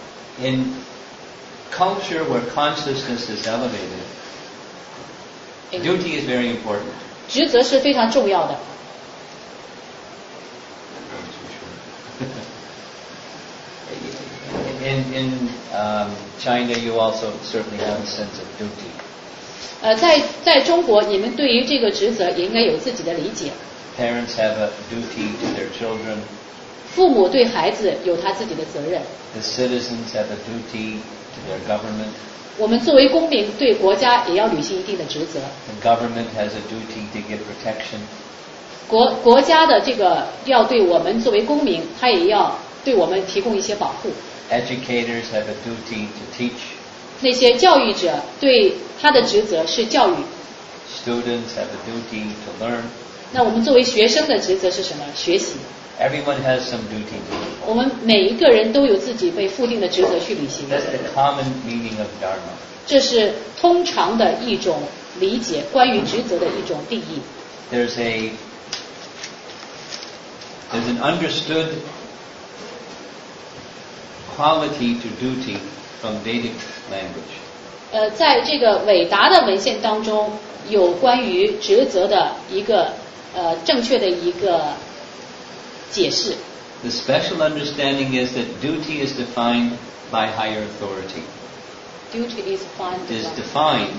Speaker 1: In culture where consciousness is elevated, Duty is very important.
Speaker 2: 职责是非常重要的。
Speaker 1: In, in um, China, you also certainly have a sense of duty.
Speaker 2: 呃，在在中国，你们对于这个职责也应该有自己的理解。
Speaker 1: Parents have a duty to their children.
Speaker 2: 父母对孩子有他自己的责任。
Speaker 1: The citizens have a duty to their government.
Speaker 2: 我们作为公民，对国家也要履行一定的职责。
Speaker 1: The government has a duty to give protection.
Speaker 2: 国国家的这个要对我们作为公民，他也要对我们提供一些保护。
Speaker 1: Educators have a duty to teach.
Speaker 2: 那些教育者对他的职责是教育。
Speaker 1: Students have a duty to learn.
Speaker 2: 那我们作为学生的职责是什么？学习。
Speaker 1: Everyone has some duty to do.
Speaker 2: 我们每一个人都有自己被赋定的职责去履行。
Speaker 1: That's the common meaning of Dharma.
Speaker 2: 这是通常的一种理解，关于职责的一种定义。
Speaker 1: There's a there's an understood quality to duty from Vedic language.
Speaker 2: 呃，在这个伟达的文献当中，有关于职责的一个呃正确的一个解释。
Speaker 1: The special understanding is that duty is defined by higher authority.
Speaker 2: Duty is defined.
Speaker 1: Is defined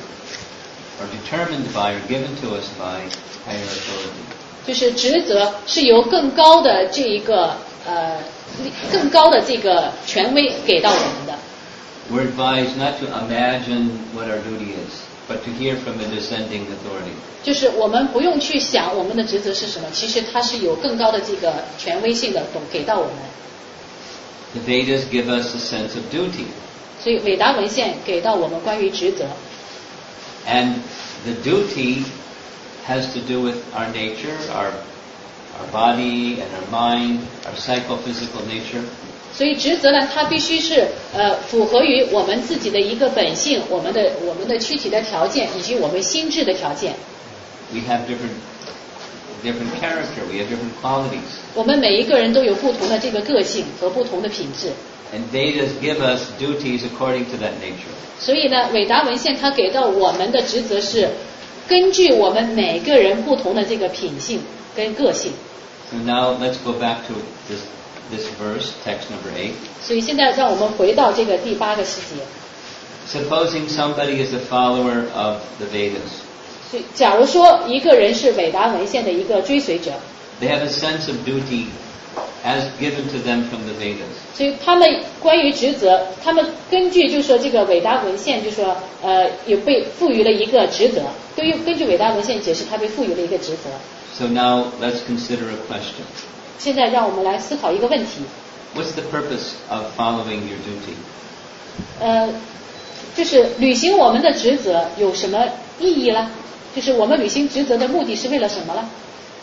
Speaker 1: or determined by or given to us by higher authority.
Speaker 2: 就是职责是由更高的这一个呃更高的这个权威给到我们的。
Speaker 1: We're advised not to imagine what our duty is, but to hear from a descending authority.
Speaker 2: 就是我们不用去想我们的职责是什么，其实它是有更高的这个权威性的懂给到我们。
Speaker 1: The Vedas give us a sense of duty.
Speaker 2: 所以伟达文献给到我们关于职责。
Speaker 1: And the duty has to do with our nature, our our body and our mind, our psychophysical nature.
Speaker 2: 所以职责呢，它必须是呃符合于我们自己的一个本性，我们的我们的躯体的条件，以及我们心智的条件。
Speaker 1: We have different different character, we have different qualities.
Speaker 2: 我们每一个人都有不同的这个个性和不同的品质。
Speaker 1: And Vedas give us duties according to that nature.
Speaker 2: 所以呢，伟达文献它给到我们的职责是根据我们每个人不同的这个品性跟个性。
Speaker 1: So now let's go back to this this verse, text number eight.
Speaker 2: 所以现在让我们回到这个第八个细节。
Speaker 1: Supposing somebody is a follower of the Vedas.
Speaker 2: 所以，假如说一个人是伟达文献的一个追随者，
Speaker 1: They have a sense of duty as given to them from the Vedas.
Speaker 2: 所以他们关于职责，他们根据就是说这个伟达文献，就是说呃有被赋予了一个职责。对于根据伟达文献解释，他被赋予了一个职责。
Speaker 1: So now let's consider a question.
Speaker 2: 现在让我们来思考一个问题，
Speaker 1: What's the purpose of following your duty?
Speaker 2: 呃，就是履行我们的职责有什么意义呢？就是我们履行职责的目的是为了什么呢？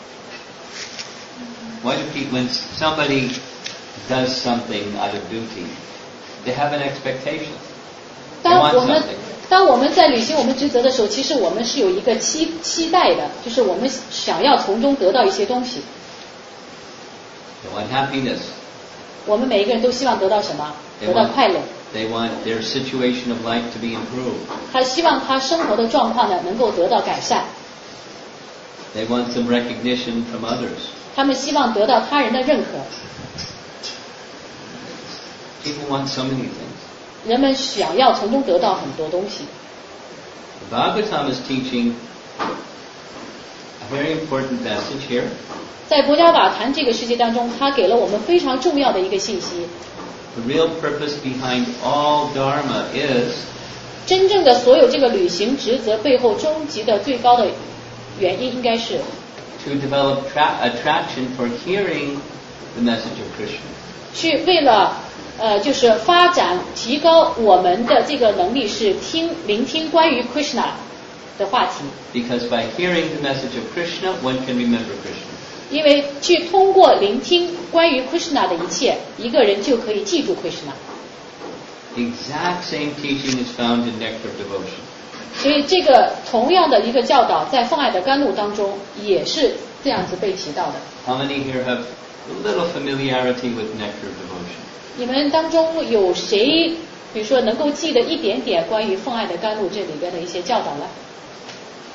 Speaker 1: Why do people, when somebody does something out of duty, they have an expectation. They
Speaker 2: 当
Speaker 1: want
Speaker 2: 我们
Speaker 1: something.
Speaker 2: 当我们在履行我们职责的时候，其实我们是有一个期期待的，就是我们想要从中得到一些东西。
Speaker 1: They want happiness.
Speaker 2: 我们每一个人都希望得到什么？
Speaker 1: They
Speaker 2: 得到
Speaker 1: want,
Speaker 2: 快乐。
Speaker 1: they want their situation of life to be improved.
Speaker 2: 他希望他生活的状况呢能够得到改善。
Speaker 1: They want some recognition from others.
Speaker 2: 他们希望得到他人的认可。
Speaker 1: People want so many things.
Speaker 2: 人们想要从中得到很多东西。
Speaker 1: The Bhagavatam is teaching a very important message here.
Speaker 2: 在博伽瓦坛这个世界当中，他给了我们非常重要的一个信息。
Speaker 1: The real purpose behind all Dharma is
Speaker 2: 真正的所有这个履行职责背后终极的最高的原因，应该是
Speaker 1: to develop tra- attraction for hearing the message of Krishna.
Speaker 2: 去为了呃，就是发展提高我们的这个能力，是听聆听关于 Krishna 的话题。
Speaker 1: Because by hearing the message of Krishna, one can remember Krishna.
Speaker 2: 因为去通过聆听关于 Krishna 的一切，一个人就可以记住 Krishna。
Speaker 1: The exact same teaching is found in Nectar of Devotion.
Speaker 2: 所以这个同样的一个教导，在奉爱的甘露当中也是这样子被提到的。
Speaker 1: How many here have a little familiarity with Nectar of Devotion?
Speaker 2: 你们当中有谁，比如说能够记得一点点关于奉爱的甘露这里边的一些教导呢？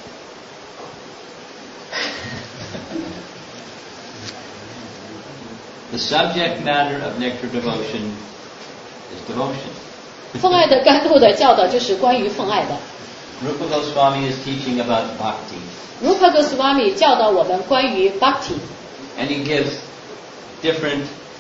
Speaker 1: The subject matter of nectar devotion is devotion.
Speaker 2: 奉爱的甘露的教导就是关于奉爱的。
Speaker 1: Rupa Goswami is teaching about bhakti,
Speaker 2: Rupa Goswami 教导我们关于 bhakti，
Speaker 1: and he gives different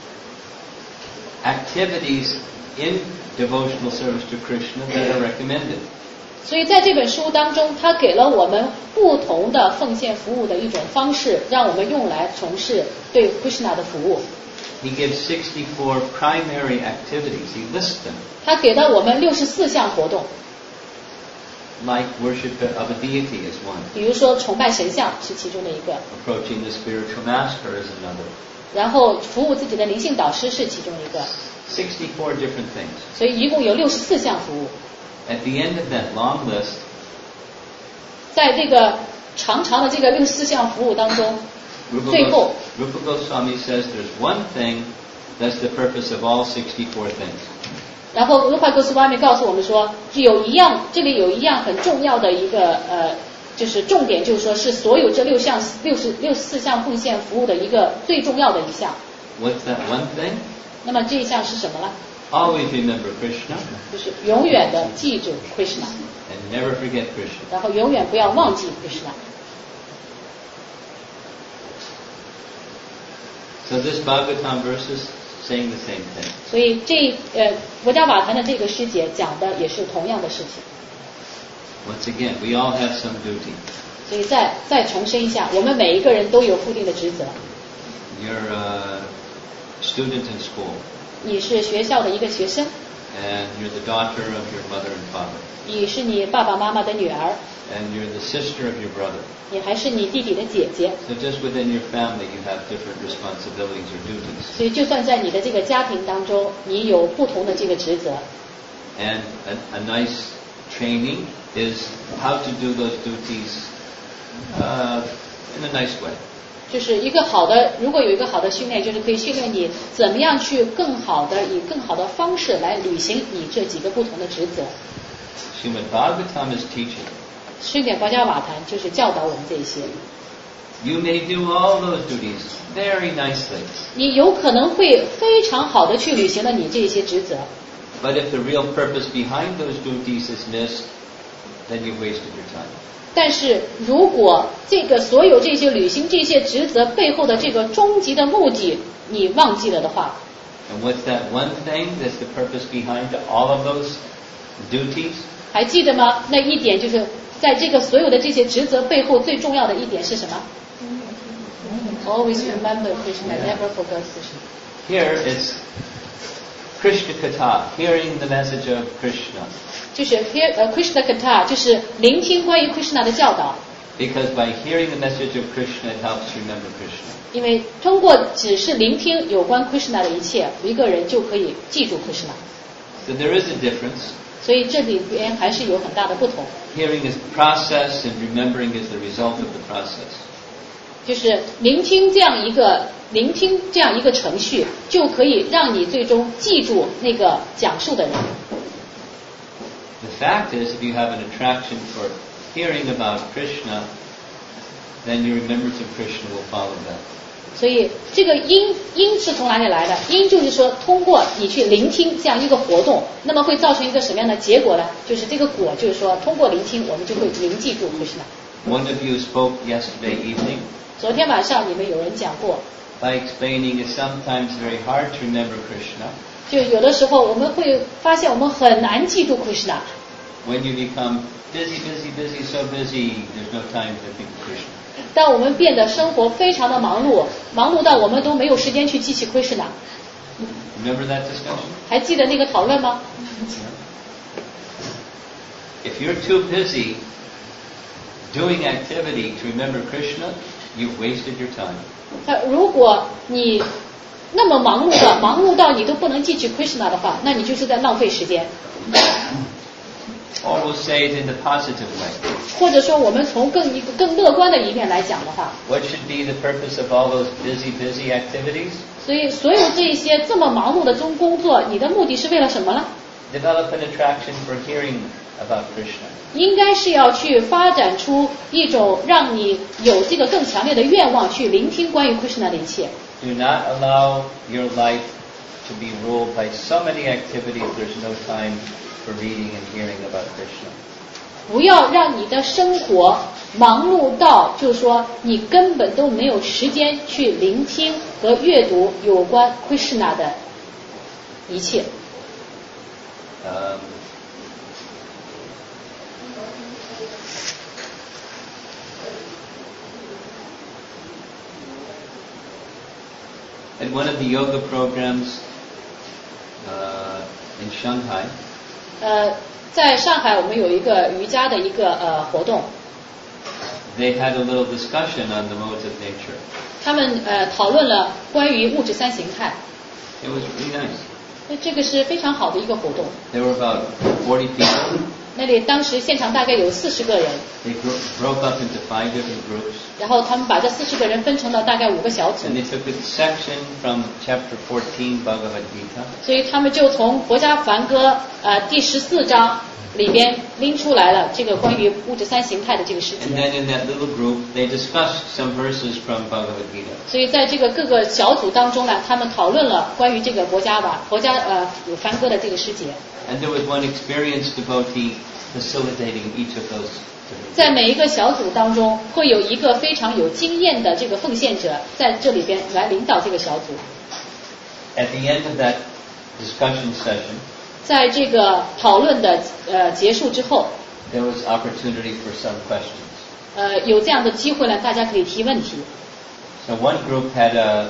Speaker 1: activities in devotional service to Krishna that are recommended.
Speaker 2: 所以在这本书当中，他给了我们不同的奉献服务的一种方式，让我们用来从事对 Krishna 的服务。
Speaker 1: He gives sixty-four primary activities. He lists them,
Speaker 2: 他给了我们六十四项活动，
Speaker 1: like worship of a deity is one,
Speaker 2: 比如说崇拜神像是其中的一个，
Speaker 1: approaching the spiritual master is another.
Speaker 2: 然后服务自己的灵性导师是其中一个，
Speaker 1: sixty-four different things.
Speaker 2: 所以一共有六十四项服务。
Speaker 1: At the end of that long list,
Speaker 2: 在这个长长的这个六十四项服务当中，
Speaker 1: Rupa,
Speaker 2: 最后
Speaker 1: Gos- Rupa Goswami says there's one thing that's the purpose of all sixty-four things.
Speaker 2: 然后 Rupa Goswami 告诉我们说，有一样，这里有一样很重要的一个呃，就是重点，就是说是所有这六项六十六十四项奉献服务的一个最重要的一项。
Speaker 1: What's that one thing?
Speaker 2: 那么这一项是什么呢？
Speaker 1: Always remember Krishna
Speaker 2: 就是永远的记住 Krishna，
Speaker 1: and never forget Krishna.
Speaker 2: 然后永远不要忘记 Krishna。
Speaker 1: So this Bhagavatam verse is saying the same thing.
Speaker 2: 所以这呃佛家瓦坛的这个师姐讲的也是同样的事情。
Speaker 1: Once again, we all have some duty.
Speaker 2: 所以再再重申一下，我们每一个人都有固定的职责。
Speaker 1: You're a student in school,
Speaker 2: 你是学校的一个学生，
Speaker 1: and you're the daughter of your mother and father,
Speaker 2: 你是你爸爸妈妈的女儿，
Speaker 1: and you're the sister of your brother.
Speaker 2: 你还是你弟弟的姐姐。
Speaker 1: So just within your family, you have different responsibilities or duties.
Speaker 2: 所以就算在你的这个家庭当中，你有不同的这个职责。
Speaker 1: And a, a nice training is how to do those duties uh, in a nice way.
Speaker 2: 就是一个好的，如果有一个好的训练，就是可以训练你怎么样去更好的以更好的方式来履行你这几个不同的职责。
Speaker 1: Srimad Bhagavatam is teaching.
Speaker 2: 训练佛家瓦坛就是教导我们这一些。
Speaker 1: You may do all those duties very nicely,
Speaker 2: 你有可能会非常好的去履行了你这些职责，
Speaker 1: but if the real purpose behind those duties is missed, then you've wasted your time.
Speaker 2: 但是如果这个所有这些履行这些职责背后的这个终极的目的你忘记了的话，
Speaker 1: And what's that one thing that's the purpose behind all of those duties?
Speaker 2: 还记得吗？那一点就是在这个所有的这些职责背后最重要的一点是什么？ Always remember Krishna, never forget Krishna.
Speaker 1: Here it's Krishna Katha, hearing the message of Krishna.
Speaker 2: 就是 hear 呃 Krishna Katha， 就是聆听关于 Krishna 的教导。
Speaker 1: Because by hearing the message of Krishna, it helps you remember Krishna.
Speaker 2: 因为通过只是聆听有关 Krishna 的一切，一个人就可以记住 Krishna。
Speaker 1: So there is a difference.
Speaker 2: 所以这里边还是有很大的不同。
Speaker 1: Hearing is the process, and remembering is the result of the process.
Speaker 2: 就是聆听这样一个聆听这样一个程序，就可以让你最终记住那个讲述的人。
Speaker 1: The fact is, if you have an attraction for hearing about Krishna, then your remembrance of Krishna will follow that.
Speaker 2: 所以这个因因是从哪里来的？因就是说，通过你去聆听这样一个活动，那么会造成一个什么样的结果呢？就是这个果，就是说，通过聆听，我们就会铭记住 Krishna。
Speaker 1: One of you spoke yesterday evening
Speaker 2: 昨天晚上你们有人讲过，
Speaker 1: by explaining it's sometimes very hard to remember Krishna
Speaker 2: 就有的时候我们会发现我们很难记住 Krishna。
Speaker 1: when you become busy, busy, busy, so busy, there's no time to think of Krishna.
Speaker 2: 当我们变得生活非常的忙碌，忙碌到我们都没有时间去记起 Krishna。
Speaker 1: Remember that discussion?
Speaker 2: 还记得那个讨论吗？
Speaker 1: If you're too busy doing activity to remember Krishna, you've wasted your time.
Speaker 2: 他如果你那么忙碌的，忙碌到你都不能记起 Krishna 的话，那你就是在浪费时间。
Speaker 1: Or we'll say it in the positive way.
Speaker 2: 或者说，我们从更一个更乐观的一面来讲的话，
Speaker 1: What should be the purpose of all those busy, busy activities?
Speaker 2: 所以所有这一些这么忙碌的中工作，你的目的是为了什么呢？
Speaker 1: Develop an attraction for hearing about Krishna.
Speaker 2: 应该是要去发展出一种让你有这个更强烈的愿望去聆听关于 Krishna 的一切。
Speaker 1: Do not allow your life to be ruled by so many activities there's no time for reading and hearing about Krishna.
Speaker 2: 不要让你的生活忙碌到，就是说你根本都没有时间去聆听和阅读有关 Krishna 的一切。
Speaker 1: Um, At one of the yoga programs uh, in Shanghai,
Speaker 2: 呃，在上海我们有一个瑜伽的一个呃活动，
Speaker 1: they had a little discussion on the modes of nature.
Speaker 2: 他们呃讨论了关于物质三形态，
Speaker 1: It was really nice.
Speaker 2: 那这个是非常好的一个活动。
Speaker 1: There were about forty people.
Speaker 2: 那里当时现场大概有四十个人，
Speaker 1: They gro- broke up into five different groups,
Speaker 2: 然后他们把这四十个人分成了大概五个小组
Speaker 1: and，they took a section from chapter fourteen Bhagavad Gita,
Speaker 2: 所以他们就从《佛家梵歌》呃第十四章里边拎出来了这个关于物质三形态的这个世
Speaker 1: and
Speaker 2: 界。
Speaker 1: then in that little group they discussed some verses from Bhagavad Gita.
Speaker 2: 所以在这个各个小组当中呢，他们讨论了关于这个佛家吧佛家呃梵歌的这个诗节。
Speaker 1: And there was one experienced devotee facilitating each of those.
Speaker 2: 在每一个小组当中，会有一个非常有经验的这个奉献者在这里边来领导这个小组。
Speaker 1: At the end of that discussion session,
Speaker 2: 在这个讨论的呃结束之后，
Speaker 1: there was opportunity for some questions.
Speaker 2: 呃有这样的机会呢，大家可以提问题。
Speaker 1: So one group had a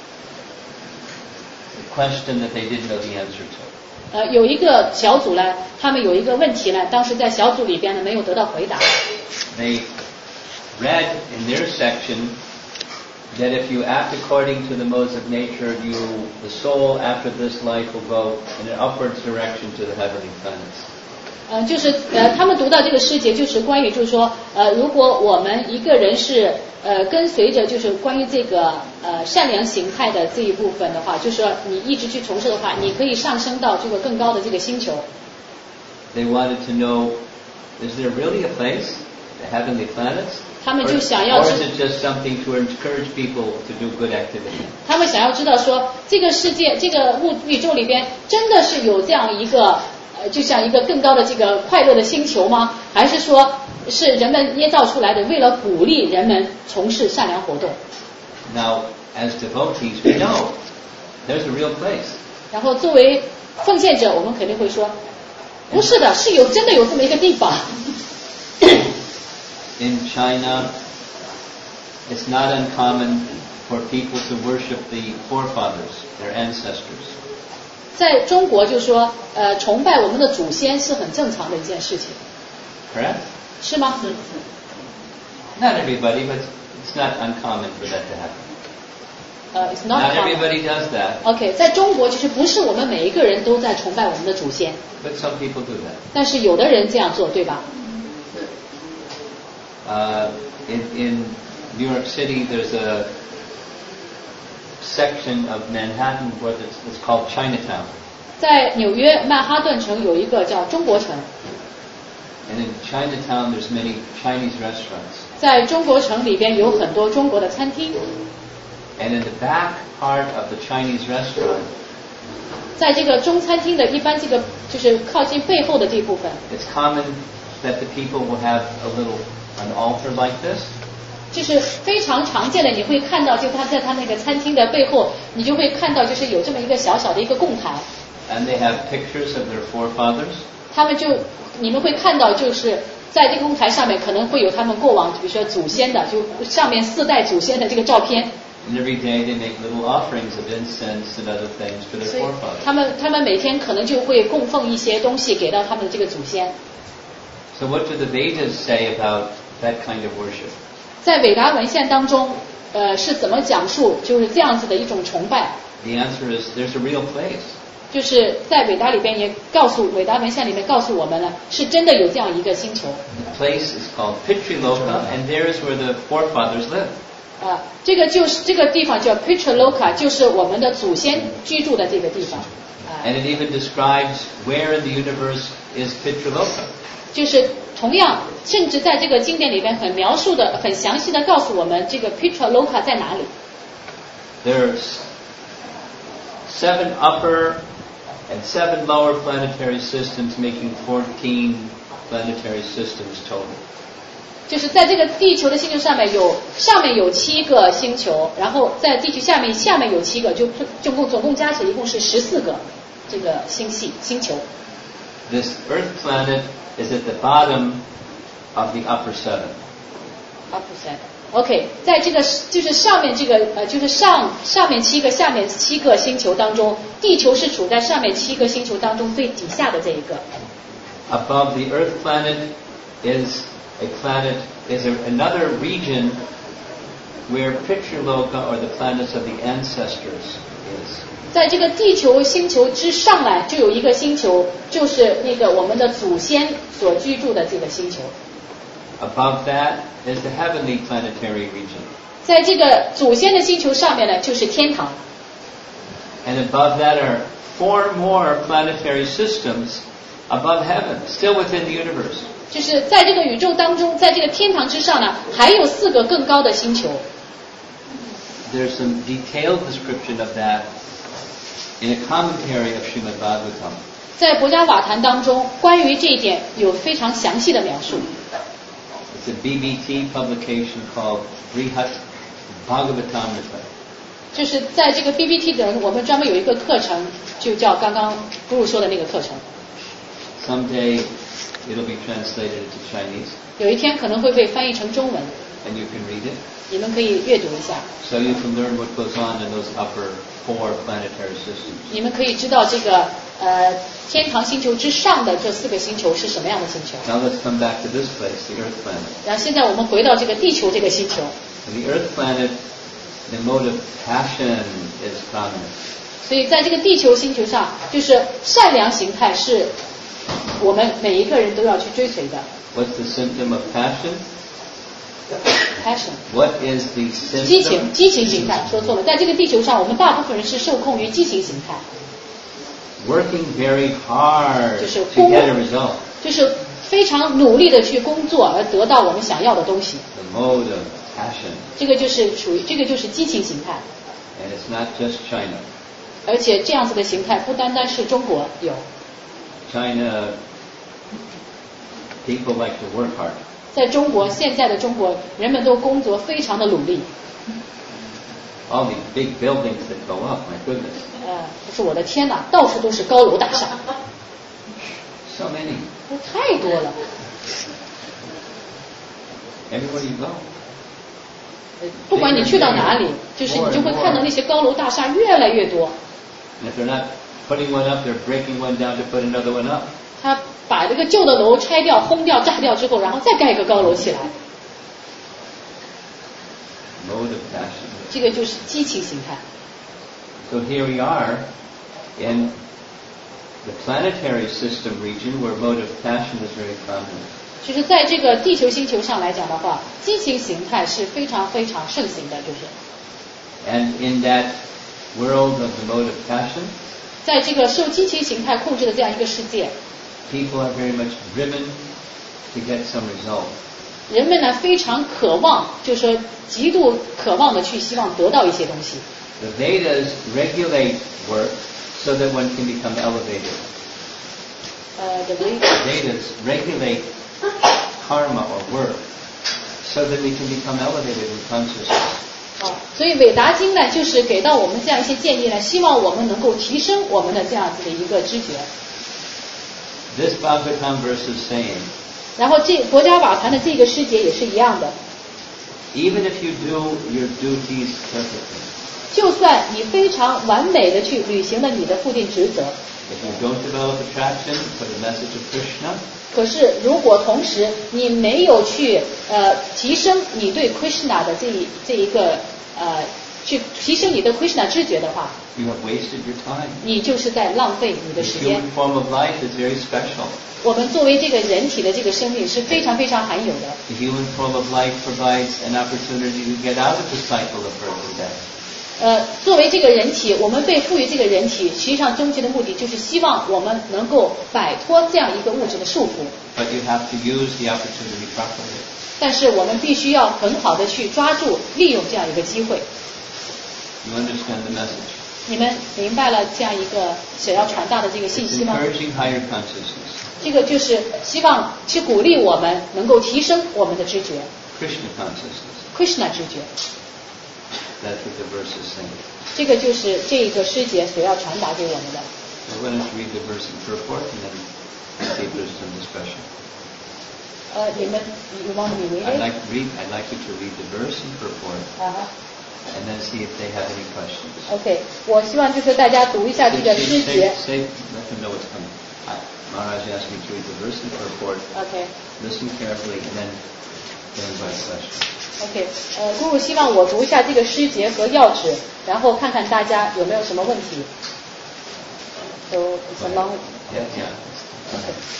Speaker 1: question that they didn't know the answer to.
Speaker 2: 呃，有一个小组呢，他们有一个问题呢，当时在小组里边呢没有得到回答。
Speaker 1: They read in their section that if you act according to the modes of nature, you, the soul after this life will go in an upwards direction to the heavenly planets.
Speaker 2: 呃，就是呃，他们读到这个诗节，就是关于就是说，呃，如果我们一个人是呃跟随着就是关于这个呃善良形态的这一部分的话，就是说你一直去从事的话，你可以上升到这个更高的这个星球。
Speaker 1: They wanted to know, is there really a place, the heavenly planets?
Speaker 2: 他们
Speaker 1: Or,
Speaker 2: 就想要
Speaker 1: or
Speaker 2: 知
Speaker 1: is it just something to encourage people to do good activity?
Speaker 2: 他们想要知道说，这个世界这个物宇宙里边真的是有这样一个呃，就像一个更高的这个快乐的星球吗？还是说是人们捏造出来的，为了鼓励人们从事善良活动？
Speaker 1: Now, as devotees, we know there's a real place.
Speaker 2: 然后作为奉献者，我们肯定会说，不是的，是有真的有这么一个地方。
Speaker 1: In China, it's not uncommon for people to worship the forefathers, their ancestors.
Speaker 2: 在中国就说，呃，崇拜我们的祖先是很正常的一件事情，
Speaker 1: Correct?
Speaker 2: 是吗？
Speaker 1: Not everybody, but it's not uncommon for that to happen.
Speaker 2: 呃，it's not
Speaker 1: Not
Speaker 2: common.
Speaker 1: everybody does that,
Speaker 2: OK， 在中国就是不是我们每一个人都在崇拜我们的祖先，
Speaker 1: but some people do that.
Speaker 2: 但是有的人这样做，对吧？
Speaker 1: Uh, in, in New York City, there's a section of Manhattan where it's, it's called Chinatown.
Speaker 2: 在纽约曼哈顿城有一个叫中国城，
Speaker 1: And in Chinatown, there's many Chinese restaurants.
Speaker 2: 在中国城里边有很多中国的餐厅，
Speaker 1: And in the back part of the Chinese restaurant,
Speaker 2: 在这个中餐厅的一般这个就是靠近背后的这部分，
Speaker 1: it's common that the people will have a little an altar like this,
Speaker 2: 就是非常常见的，你会看到，就他在他那个餐厅的背后，你就会看到就是有这么一个小小的一个供台，
Speaker 1: and they have pictures of their forefathers.
Speaker 2: 他们就你们会看到就是在这个供台上面可能会有他们过往比如说祖先的，就上面四代祖先的这个照片。
Speaker 1: And every day they make little offerings of incense and other things for their
Speaker 2: 所以
Speaker 1: forefathers.
Speaker 2: 他们他们每天可能就会供奉一些东西给到他们的这个祖先。
Speaker 1: So what do the Vedas say about that kind of worship?
Speaker 2: 在伟达文献当中，呃，是怎么讲述就是这样子的一种崇拜？
Speaker 1: The answer is there's a real place.
Speaker 2: 就是在伟达里边也告诉伟达文献里面告诉我们了，是真的有这样一个星球。
Speaker 1: The place is called Pitriloka, and there is where the forefathers live.
Speaker 2: 啊，这个就是这个地方叫 Pitraloka，就是我们的祖先居住的这个地方。啊，
Speaker 1: And it even describes where in the universe is Pitriloka.
Speaker 2: 就是同样，甚至在这个经典里边很描述的、很详细的告诉我们这个 Pitraloka 在哪里。
Speaker 1: there's seven upper and seven lower planetary systems, making fourteen planetary systems total.
Speaker 2: 就是在这个地球的星球上面有上面有七个星球，然后在地球下面下面有七个，就总共总共加起来一共是十四个这个星系星球。
Speaker 1: This Earth planet is at the bottom of the upper seven.
Speaker 2: Upper seven.OK， 在这个就是上面这个呃，就是上上面七个，下面七个星球当中，地球是处在上面七个星球当中最底下的这一个。
Speaker 1: Above the Earth planet is a planet, is a, another region where Pitraloka, or the planets of the ancestors, is.
Speaker 2: 在这个地球星球之上来，就有一个星球，就是那个我们的祖先所居住的这个星球。
Speaker 1: Above that is the heavenly planetary region.
Speaker 2: 在这个祖先的星球上面呢，就是天堂。
Speaker 1: And above that are four more planetary systems above heaven, still within the universe.
Speaker 2: 就是在这个宇宙当中，在这个天堂之上呢，还有四个更高的星球。
Speaker 1: There's some detailed description of that in a commentary of Srimad Bhagavatam.
Speaker 2: 在博伽瓦坛当中，关于这一点有非常详细的描述。
Speaker 1: It's a B B T publication called Brihat Bhagavatamrita.
Speaker 2: 就是在这个 B B T 的，我们专门有一个课程，就叫刚刚咕噜说的那个课程。
Speaker 1: Someday it'll be translated into Chinese.
Speaker 2: 有一天可能会被翻译成中文。
Speaker 1: And you can read it.
Speaker 2: 你们可以阅读一下。
Speaker 1: So you can learn what goes on in those upper four planetary systems.
Speaker 2: 你们可以知道这个呃天堂星球之上的这四个星球是什么样的星球。
Speaker 1: Now let's come back to this place, the Earth planet.
Speaker 2: 然后现在我们回到这个地球这个星球。
Speaker 1: The Earth planet, the mode of passion is prominent.
Speaker 2: 所以在这个地球星球上，就是善良形态是我们每一个人都要去追随的。
Speaker 1: What's the symptom of passion?
Speaker 2: Passion.
Speaker 1: What is the symptom?
Speaker 2: 激情，激情形态，说错了。在这个地球上，我们大部分人是受控于激情形态。
Speaker 1: Working very hard
Speaker 2: 就是
Speaker 1: to
Speaker 2: 工
Speaker 1: get a result.
Speaker 2: 就是非常努力的去工作而得到我们想要的东西。
Speaker 1: The mode of passion.
Speaker 2: 这个就是属于这个就是激情形态。
Speaker 1: And it's not just China.
Speaker 2: 而且这样子的形态不单单是中国有。
Speaker 1: China, people like to work hard.
Speaker 2: 在中国，现在的中国人们都工作非常的努力。
Speaker 1: All these big buildings that go up, my goodness.
Speaker 2: 呃，不是我的天哪，到处都是高楼大厦。
Speaker 1: So many.
Speaker 2: 太多了。
Speaker 1: Everywhere you go.
Speaker 2: 不管你去到哪里，就是你就会看到那些高楼大厦越来越多。
Speaker 1: And if they're not putting one up, they're breaking one down to put another one up.
Speaker 2: 他把这个旧的楼拆掉、轰掉、炸掉之后，然后再盖一个高楼起来。
Speaker 1: Mode of passion.
Speaker 2: 这个就是激情形态。
Speaker 1: So here we are in the planetary system region where mode of passion is very prominent.
Speaker 2: 就是在这个地球星球上来讲的话，激情形态是非常非常盛行的，就是。
Speaker 1: And in that world of the mode of passion,
Speaker 2: 在这个受激情形态控制的这样一个世界，
Speaker 1: people are very much driven to get some result.
Speaker 2: 人们呢非常渴望，就是说极度渴望的去希望得到一些东西。
Speaker 1: The Vedas regulate work so that one can become elevated.
Speaker 2: 呃 the way
Speaker 1: Vedas regulate karma or work so that we can become elevated in consciousness.
Speaker 2: 啊，所以韦达经呢，就是给到我们这样一些建议呢，希望我们能够提升我们的这样子的一个知觉。
Speaker 1: This Bhagavatam verse is saying,
Speaker 2: 然后这博伽瓦坛的这个师节也是一样的，
Speaker 1: even if you do your duties perfectly,
Speaker 2: 就算你非常完美的去履行了你的固定职责，
Speaker 1: if you don't develop attraction for the message of Krishna,
Speaker 2: 可是如果同时你没有去呃提升你对 Krishna 的这一这一个呃去提升你的 Krishna 知觉的话，
Speaker 1: you have wasted your time.
Speaker 2: 你就是在浪费你
Speaker 1: The
Speaker 2: 的时间。
Speaker 1: human form of life is very special.
Speaker 2: 我们作为这个人体的这个生命是非常非常罕有的。
Speaker 1: The human form of life provides an opportunity to get out of the cycle of birth and death.
Speaker 2: 呃，作为这个人体，我们被赋予这个人体，实际上终极的目的就是希望我们能够摆脱这样一个物质的束缚。
Speaker 1: But you have to use the opportunity properly.
Speaker 2: 但是我们必须要很好的去抓住、利用这样一个机会。
Speaker 1: You understand the message?
Speaker 2: 你们明白了这样一个想要传达的这个信
Speaker 1: It's
Speaker 2: 息吗？
Speaker 1: encouraging higher consciousness.
Speaker 2: 这个就是希望去鼓励我们能够提升我们的知觉
Speaker 1: Krishna consciousness.
Speaker 2: ，Krishna 知觉。
Speaker 1: That's what the verse is saying.
Speaker 2: 这个就是这个师节所要传达给我们的。
Speaker 1: So why don't you read the verse in purport and then see if there's some discussion.
Speaker 2: 呃，你们，you want me to read
Speaker 1: I'd
Speaker 2: it?
Speaker 1: like to read. I'd like you to read the verse in purport
Speaker 2: 啊哈
Speaker 1: and then see if they have any questions.
Speaker 2: ，OK，我希望就是大家读一下这个师
Speaker 1: Say,
Speaker 2: 节
Speaker 1: say, say, let them know what's coming. I, Maharaj asked me to read the verse in purport.
Speaker 2: ，OK。
Speaker 1: Listen carefully and then then invite questions.
Speaker 2: OK， 呃，姑姑希望我读一下这个诗节和要旨，然后看看大家有没有什么问题。So it's a long.
Speaker 1: Yeah, yeah.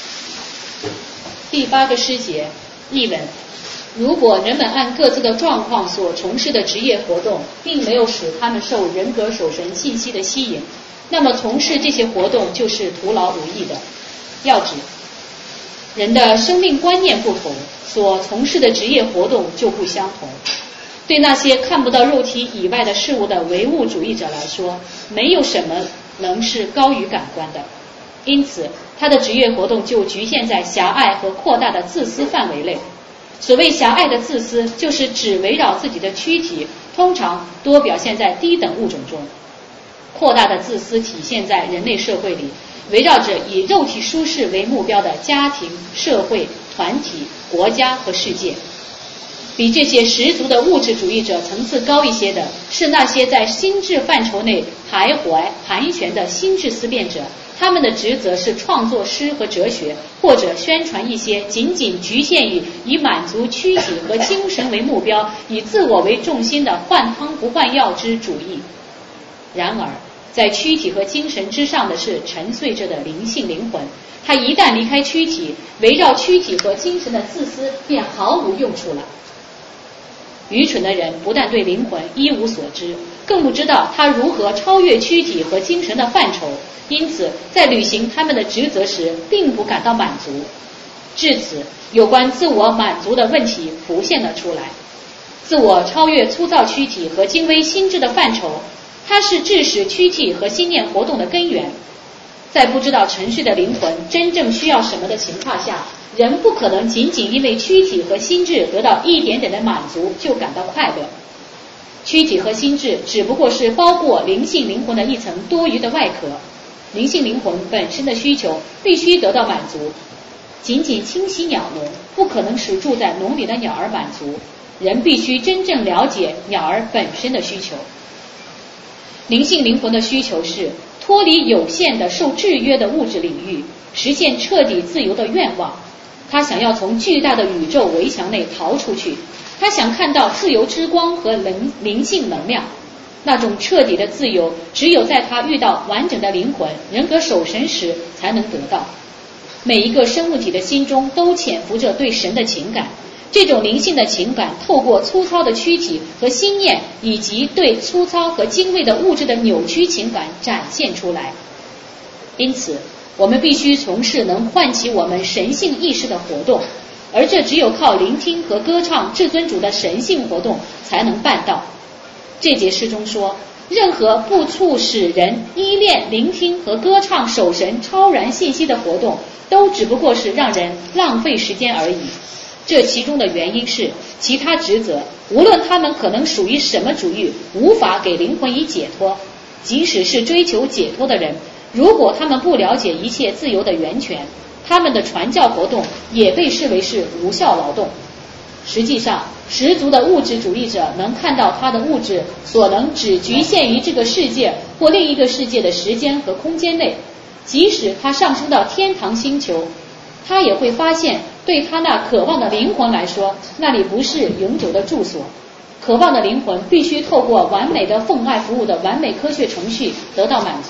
Speaker 2: OK。第八个诗节，译文：如果人们按各自的状况所从事的职业活动，并没有使他们受人格守神信息的吸引，那么从事这些活动就是徒劳无益的。要旨：人的生命观念不同，所从事的职业活动就不相同。对那些看不到肉体以外的事物的唯物主义者来说，没有什么能是高于感官的，因此他的职业活动就局限在狭隘和扩大的自私范围内。所谓狭隘的自私，就是只围绕自己的躯体，通常多表现在低等物种中。扩大的自私体现在人类社会里，围绕着以肉体舒适为目标的家庭、社会、团体、国家和世界。比这些十足的物质主义者层次高一些的是那些在心智范畴内徘徊盘旋的心智思辨者，他们的职责是创作诗和哲学，或者宣传一些仅仅局限于以满足躯体和精神为目标，以自我为重心的换汤不换药之主义。然而在躯体和精神之上的是沉睡着的灵性灵魂，它一旦离开躯体，围绕躯体和精神的自私便毫无用处了。愚蠢的人不但对灵魂一无所知，更不知道他如何超越躯体和精神的范畴，因此在履行他们的职责时并不感到满足。至此，有关自我满足的问题浮现了出来。自我超越粗糙躯体和精微心智的范畴，它是致使躯体和心念活动的根源。在不知道沉睡的灵魂真正需要什么的情况下，人不可能仅仅因为躯体和心智得到一点点的满足就感到快乐。躯体和心智只不过是包裹灵性灵魂的一层多余的外壳，灵性灵魂本身的需求必须得到满足。仅仅清洗鸟笼不可能使住在笼里的鸟儿满足，人必须真正了解鸟儿本身的需求。灵性灵魂的需求是脱离有限的受制约的物质领域，实现彻底自由的愿望。他想要从巨大的宇宙围墙内逃出去，他想看到自由之光和灵灵性能量。那种彻底的自由，只有在他遇到完整的灵魂、人格守神时才能得到。每一个生物体的心中都潜伏着对神的情感，这种灵性的情感透过粗糙的躯体和心念，以及对粗糙和精微的物质的扭曲情感展现出来。因此我们必须从事能唤起我们神性意识的活动，而这只有靠聆听和歌唱至尊主的神性活动才能办到。这节诗中说，任何不促使人依恋、聆听和歌唱守神超然信息的活动，都只不过是让人浪费时间而已。这其中的原因是，其他职责，无论他们可能属于什么主义，无法给灵魂以解脱。即使是追求解脱的人，如果他们不了解一切自由的源泉，他们的传教活动也被视为是无效劳动。实际上，十足的物质主义者能看到他的物质所能只局限于这个世界或另一个世界的时间和空间内，即使他上升到天堂星球，他也会发现，对他那渴望的灵魂来说，那里不是永久的住所。渴望的灵魂必须透过完美的奉爱服务的完美科学程序得到满足。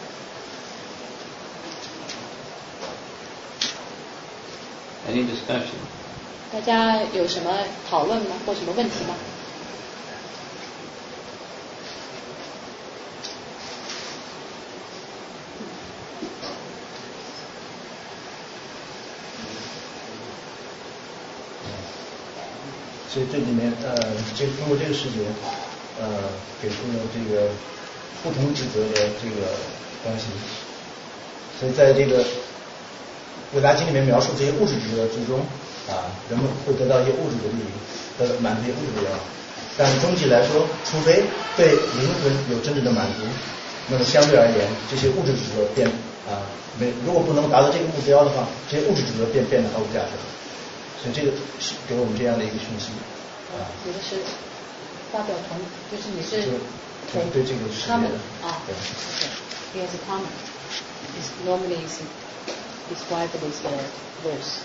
Speaker 1: Any discussion?
Speaker 2: 大家有什么讨论吗？或什么问题吗？
Speaker 6: 所以这里面呃，这通过这个视觉， 呃给出了这个不同职责的这个关系。所以在这个《维达经》里面描述这些物质职责之中啊，人们会得到一些物质的利益，得满足一些物质的愿望。但是终极来说，除非对灵魂有真正的满足，那么相对而言，这些物质职责变啊没，如果不能达到这个目标的话，这些物质职责变变得毫无价值。所以这个是给我们这样的一个讯息啊。
Speaker 2: 你的是发表同，就是你是
Speaker 6: 同对这个世界的
Speaker 2: 啊，对。He has a comment. It's normally is described with the verse.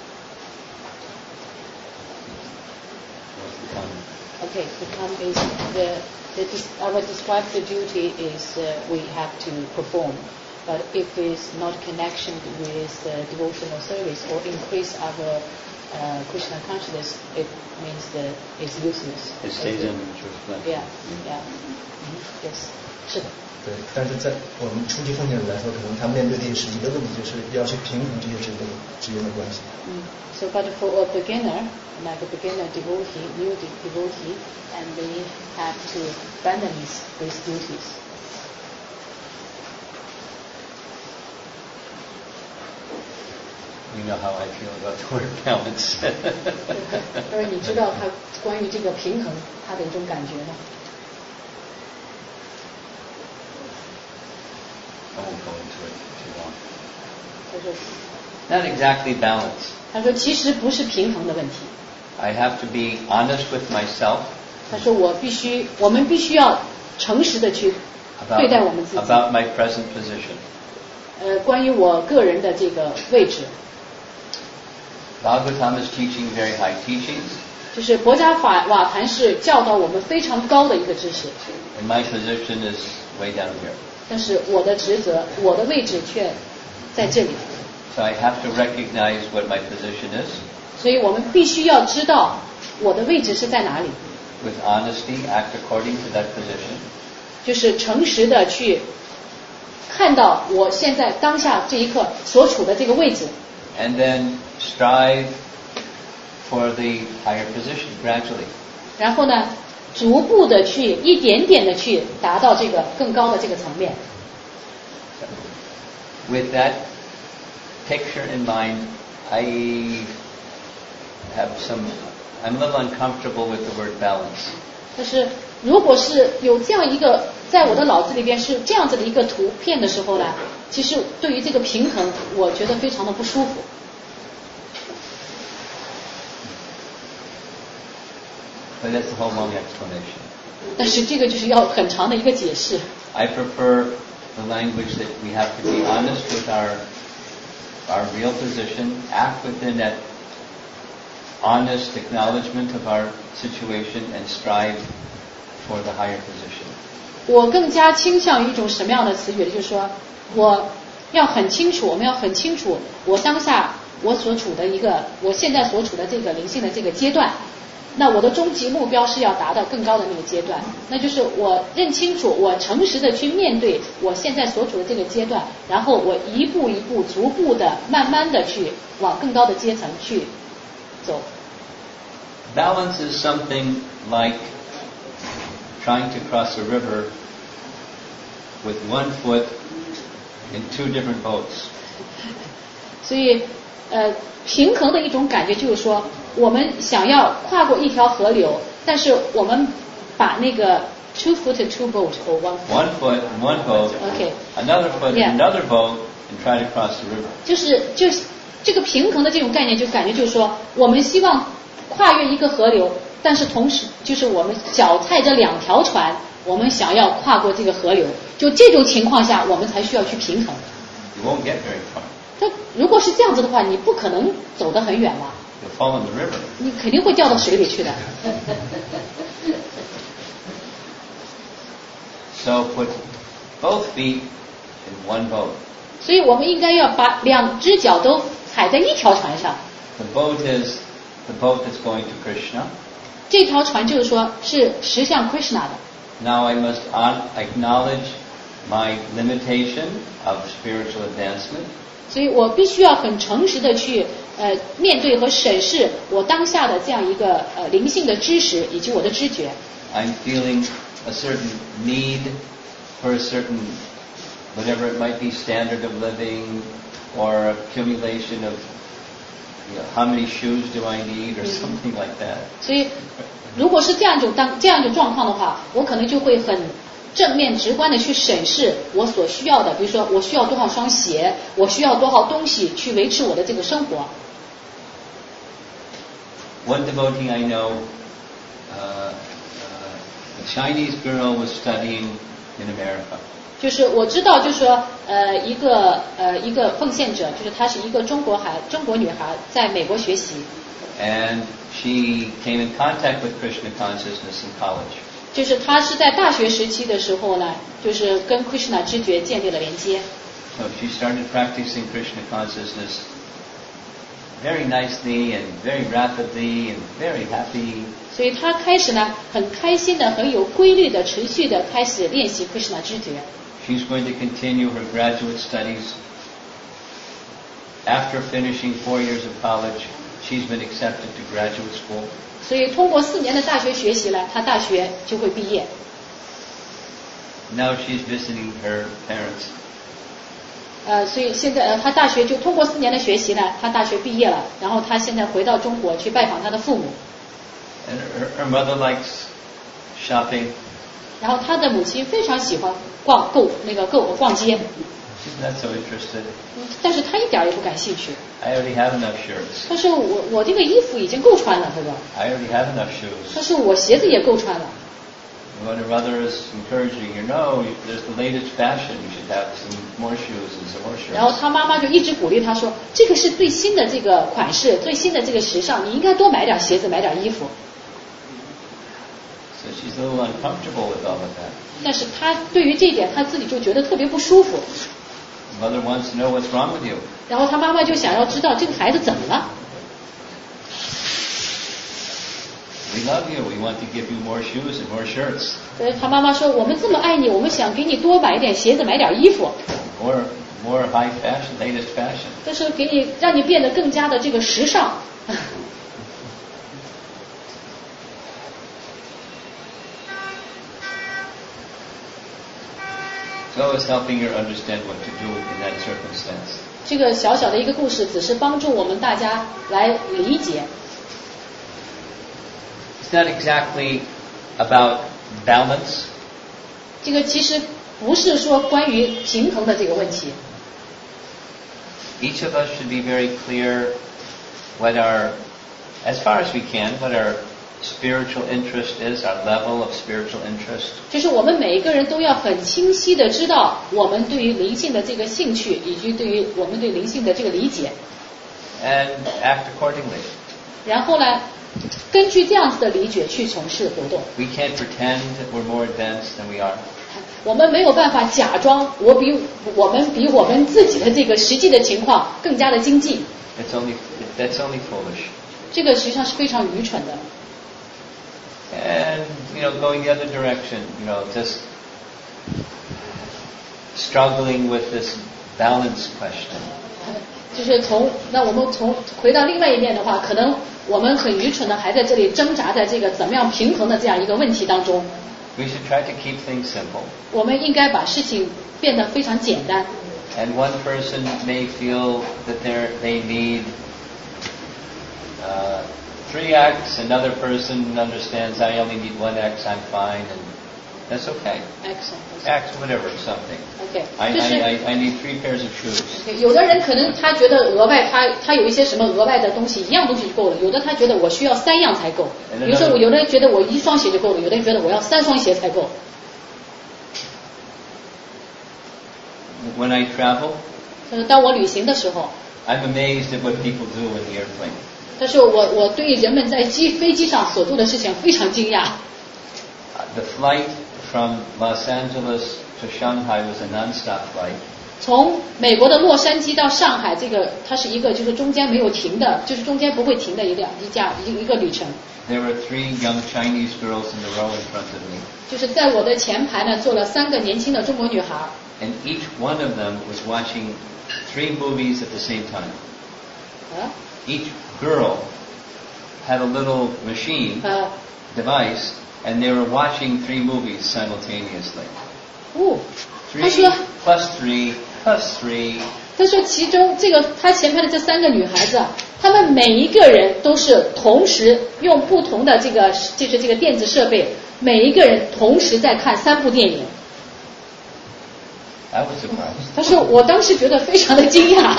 Speaker 2: Okay, the comment is the, the our described duty is uh, we have to perform, but if it's not connection with uh, devotional service or increase our uh, Krishna consciousness, it means that it's useless.
Speaker 1: It stays in church plan.
Speaker 2: Yeah, yeah. Mm-hmm. Yes, 是的。
Speaker 6: 对，但是在我们初级奉献者来说，可能他面对这些实际的问题，就是要去平衡这些之间之间的关系。
Speaker 2: 嗯 So, but for a beginner, like a beginner devotee, new devotee, and they have to balance these duties.
Speaker 1: You know how I feel about the word balance.
Speaker 2: 但是你知道他关于这个平衡他的一种感觉吗？
Speaker 1: I won't go into it too long.
Speaker 2: 他说
Speaker 1: Not exactly balance.
Speaker 2: 他说其实不是平衡的问题。
Speaker 1: I have to be honest with myself.
Speaker 2: 他说我必须，我们必须要诚实的去对待我们自己。
Speaker 1: About my present position.
Speaker 2: 呃，关于我个人的这个位置。
Speaker 1: Bhagavatam is teaching very high teachings.
Speaker 2: 就是博伽法瓦坛是教导我们非常高的一个知识。
Speaker 1: And my position is way down here.
Speaker 2: 但是我的职责，我的位置却在这里。
Speaker 1: So I have to recognize what my position is.
Speaker 2: 所以我们必须要知道我的位置是在哪里。
Speaker 1: With honesty, act according to that position.
Speaker 2: 就是诚实的去看到我现在当下这一刻所处的这个位置。
Speaker 1: And then strive for the higher position gradually.
Speaker 2: 然后呢，逐步的去一点点的去达到这个更高的这个层面。
Speaker 1: With that picture in mind, I have some, I'm a little uncomfortable with the word balance.
Speaker 2: 但是如果是有这样一个在我的脑子里边是这样子的一个图片的时候呢，其实对于这个平衡，我觉得非常的不舒服。
Speaker 1: But that's a whole long explanation.
Speaker 2: 但是这个就是要很长的一个解释。
Speaker 1: I prefer the language that we have to be honest with our our real position, act within that honest acknowledgement of our situation, and strive for the higher position.
Speaker 2: 我更加倾向于一种什么样的词语呢？就是说，我要很清楚，我们要很清楚我当下我所处的一个，我现在所处的这个灵性的这个阶段。 那我的终极目标是要达到更高的那个阶段，那就是我认清楚，我诚实的去面对我现在所处的这个阶段，然后我一步一步、逐步的、慢慢的去往更高的阶层去走。
Speaker 1: Balance is something like trying to cross a river with one foot in two different boats.
Speaker 2: 所以，呃，平衡的一种感觉就是说。 我们想要跨过一条河流，但是我们把那个 two foot two boat or one foot
Speaker 1: one foot in one boat,
Speaker 2: okay,
Speaker 1: another foot
Speaker 2: yeah.
Speaker 1: in another boat, and try to cross the river.
Speaker 2: 就是就是这个平衡的这种概念，就感觉就是说，我们希望跨越一个河流，但是同时就是我们脚踩着两条船，我们想要跨过这个河流，就这种情况下，我们才需要去平衡。
Speaker 1: You won't get very far.
Speaker 2: 那如果是这样子的话，你不可能走得很远嘛。
Speaker 1: You'll fall in the river.
Speaker 2: 你肯定会掉到水里去的。
Speaker 1: So put both feet in one boat.
Speaker 2: 所以我们应该要把两只脚都踩在一条船上。
Speaker 1: The boat is the boat that's going to Krishna.
Speaker 2: 这条船就是说是驶向 Krishna 的。
Speaker 1: Now I must on, acknowledge my limitation of spiritual advancement.
Speaker 2: 所以我必须要很诚实的去呃面对和审视我当下的这样一个呃灵性的知识以及我的知觉。
Speaker 1: I'm feeling a certain need for a certain, whatever it might be, standard of living or accumulation of, you know, how many shoes do I need or something like that.
Speaker 2: 所以，如果是这样一种当这样一种状况的话，我可能就会很正面直观的去审视我所需要的，比如说我需要多少双鞋，我需要多少东西去维持我的这个生活。
Speaker 1: One devotee I know, uh, uh, a Chinese girl was studying in America.
Speaker 2: 就是我知道，就是说，呃，一个呃一个奉献者，就是她是一个中国孩中国女孩，在美国学习。
Speaker 1: And she came in contact with Krishna consciousness in college.
Speaker 2: 就是她是在大学时期的时候呢，就是跟 Krishna 知觉建立了连接。
Speaker 1: So she started practicing Krishna consciousness very nicely and very rapidly and very happy.
Speaker 2: 所以她开始呢，很开心的、很有规律的、持续的开始练习 Krishna 知觉。
Speaker 1: She's going to continue her graduate studies. After finishing four years of college, she's been accepted to graduate school.
Speaker 2: 所以通过四年的大学学习呢，她大学就会毕业。
Speaker 1: Now she's visiting her parents.
Speaker 2: 呃，所以现在呃，她大学就通过四年的学习呢，她大学毕业了，然后她现在回到中国去拜访她的父母。
Speaker 1: And her, her mother likes shopping.
Speaker 2: 然后她的母亲非常喜欢逛购那个购逛街。
Speaker 1: She's not so interested.
Speaker 2: 但是她一点也不感兴趣。
Speaker 1: I already have enough shirts.
Speaker 2: 她说我我这个衣服已经够穿了，她说。
Speaker 1: I already have enough shoes.
Speaker 2: 她说我鞋子也够穿了。
Speaker 1: When her mother is encouraging her, no, there's the latest fashion. You should have some more shoes and some more shirts.
Speaker 2: 然后她妈妈就一直鼓励她说，这个是最新的这个款式，最新的这个时尚，你应该多买点鞋子，买点衣服。
Speaker 1: So she's a little uncomfortable with all of that.
Speaker 2: 但是她对于这一点，她自己就觉得特别不舒服。
Speaker 1: Mother wants to know what's wrong with you.
Speaker 2: 然后她妈妈就想要知道这个孩子怎么了。
Speaker 1: We love you. We want to give you more shoes and more shirts.
Speaker 2: 所以她妈妈说，我们这么爱你，我们想给你多买一点鞋子，买点衣服。
Speaker 1: More, more high fashion, latest fashion.
Speaker 2: 但是给你让你变得更加的这个时尚。
Speaker 1: So it's helping her understand what to do in that circumstance.
Speaker 2: 这个小小的一个故事，只是帮助我们大家来理解。
Speaker 1: It's not exactly about balance.
Speaker 2: 这个其实不是说关于平衡的这个问题。
Speaker 1: Each of us should be very clear what our, as far as we can, what our spiritual interest is, our level of spiritual interest.
Speaker 2: 就是我们每一个人都要很清晰的知道我们对于灵性的这个兴趣，以及对于我们对灵性的这个理解。
Speaker 1: And act accordingly.
Speaker 2: 然后呢，根据这样子的理解去从事活动。
Speaker 1: We can't pretend that we're more advanced than we are.
Speaker 2: 我们没有办法假装我比我们比我们自己的这个实际的情况更加的精进。
Speaker 1: It's only, that's only foolish.
Speaker 2: 这个实际上是非常愚蠢的。
Speaker 1: And, you know, going the other direction, you know, just struggling with this balance question.
Speaker 2: 就是从那我们从回到另外一面的话，可能我们很愚蠢的还在这里挣扎在这个怎么样平衡的这样一个问题当中。
Speaker 1: We should try to keep things simple.
Speaker 2: 我们应该把事情变得非常简单。
Speaker 1: And one person may feel that they they need uh, three X. Another person understands I only need one X. I'm fine, and that's okay.
Speaker 2: X
Speaker 1: X, whatever, something.
Speaker 2: OK，
Speaker 1: I
Speaker 2: 就是
Speaker 1: I I I need three pairs of shoes.
Speaker 2: 有的人可能他觉得额外他他有一些什么额外的东西，一样东西就够了。有的他觉得我需要三样才够。比如说，我有的人觉得我一双鞋就够了，有的人觉得我要三双鞋才够。
Speaker 1: When I travel,
Speaker 2: 就是当我旅行的时候，
Speaker 1: I'm amazed at what people do in the airplane.
Speaker 2: 但是我我对人们在机飞机上所做的事情非常惊讶。
Speaker 1: The flight from Los Angeles to Shanghai was a non-stop flight.
Speaker 2: 从美国的洛杉矶到上海，这个它是一个就是中间没有停的，就是中间不会停的一辆一架一一个旅程。
Speaker 1: There were three young Chinese girls in the row in front of me.
Speaker 2: 就是在我的前排呢坐了三个年轻的中国女孩。
Speaker 1: And each one of them was watching three movies at the same time.
Speaker 2: 啊
Speaker 1: Each girl had a little machine,
Speaker 2: 呃
Speaker 1: device, and they were watching three movies simultaneously.
Speaker 2: 哦，他
Speaker 1: Three
Speaker 2: 说
Speaker 1: plus three plus three.
Speaker 2: 他说其中这个他前排的这三个女孩子，她们每一个人都是同时用不同的这个就是这个电子设备，每一个人同时在看三部电影。
Speaker 1: I was surprised.
Speaker 2: 他说我当时觉得非常的惊讶。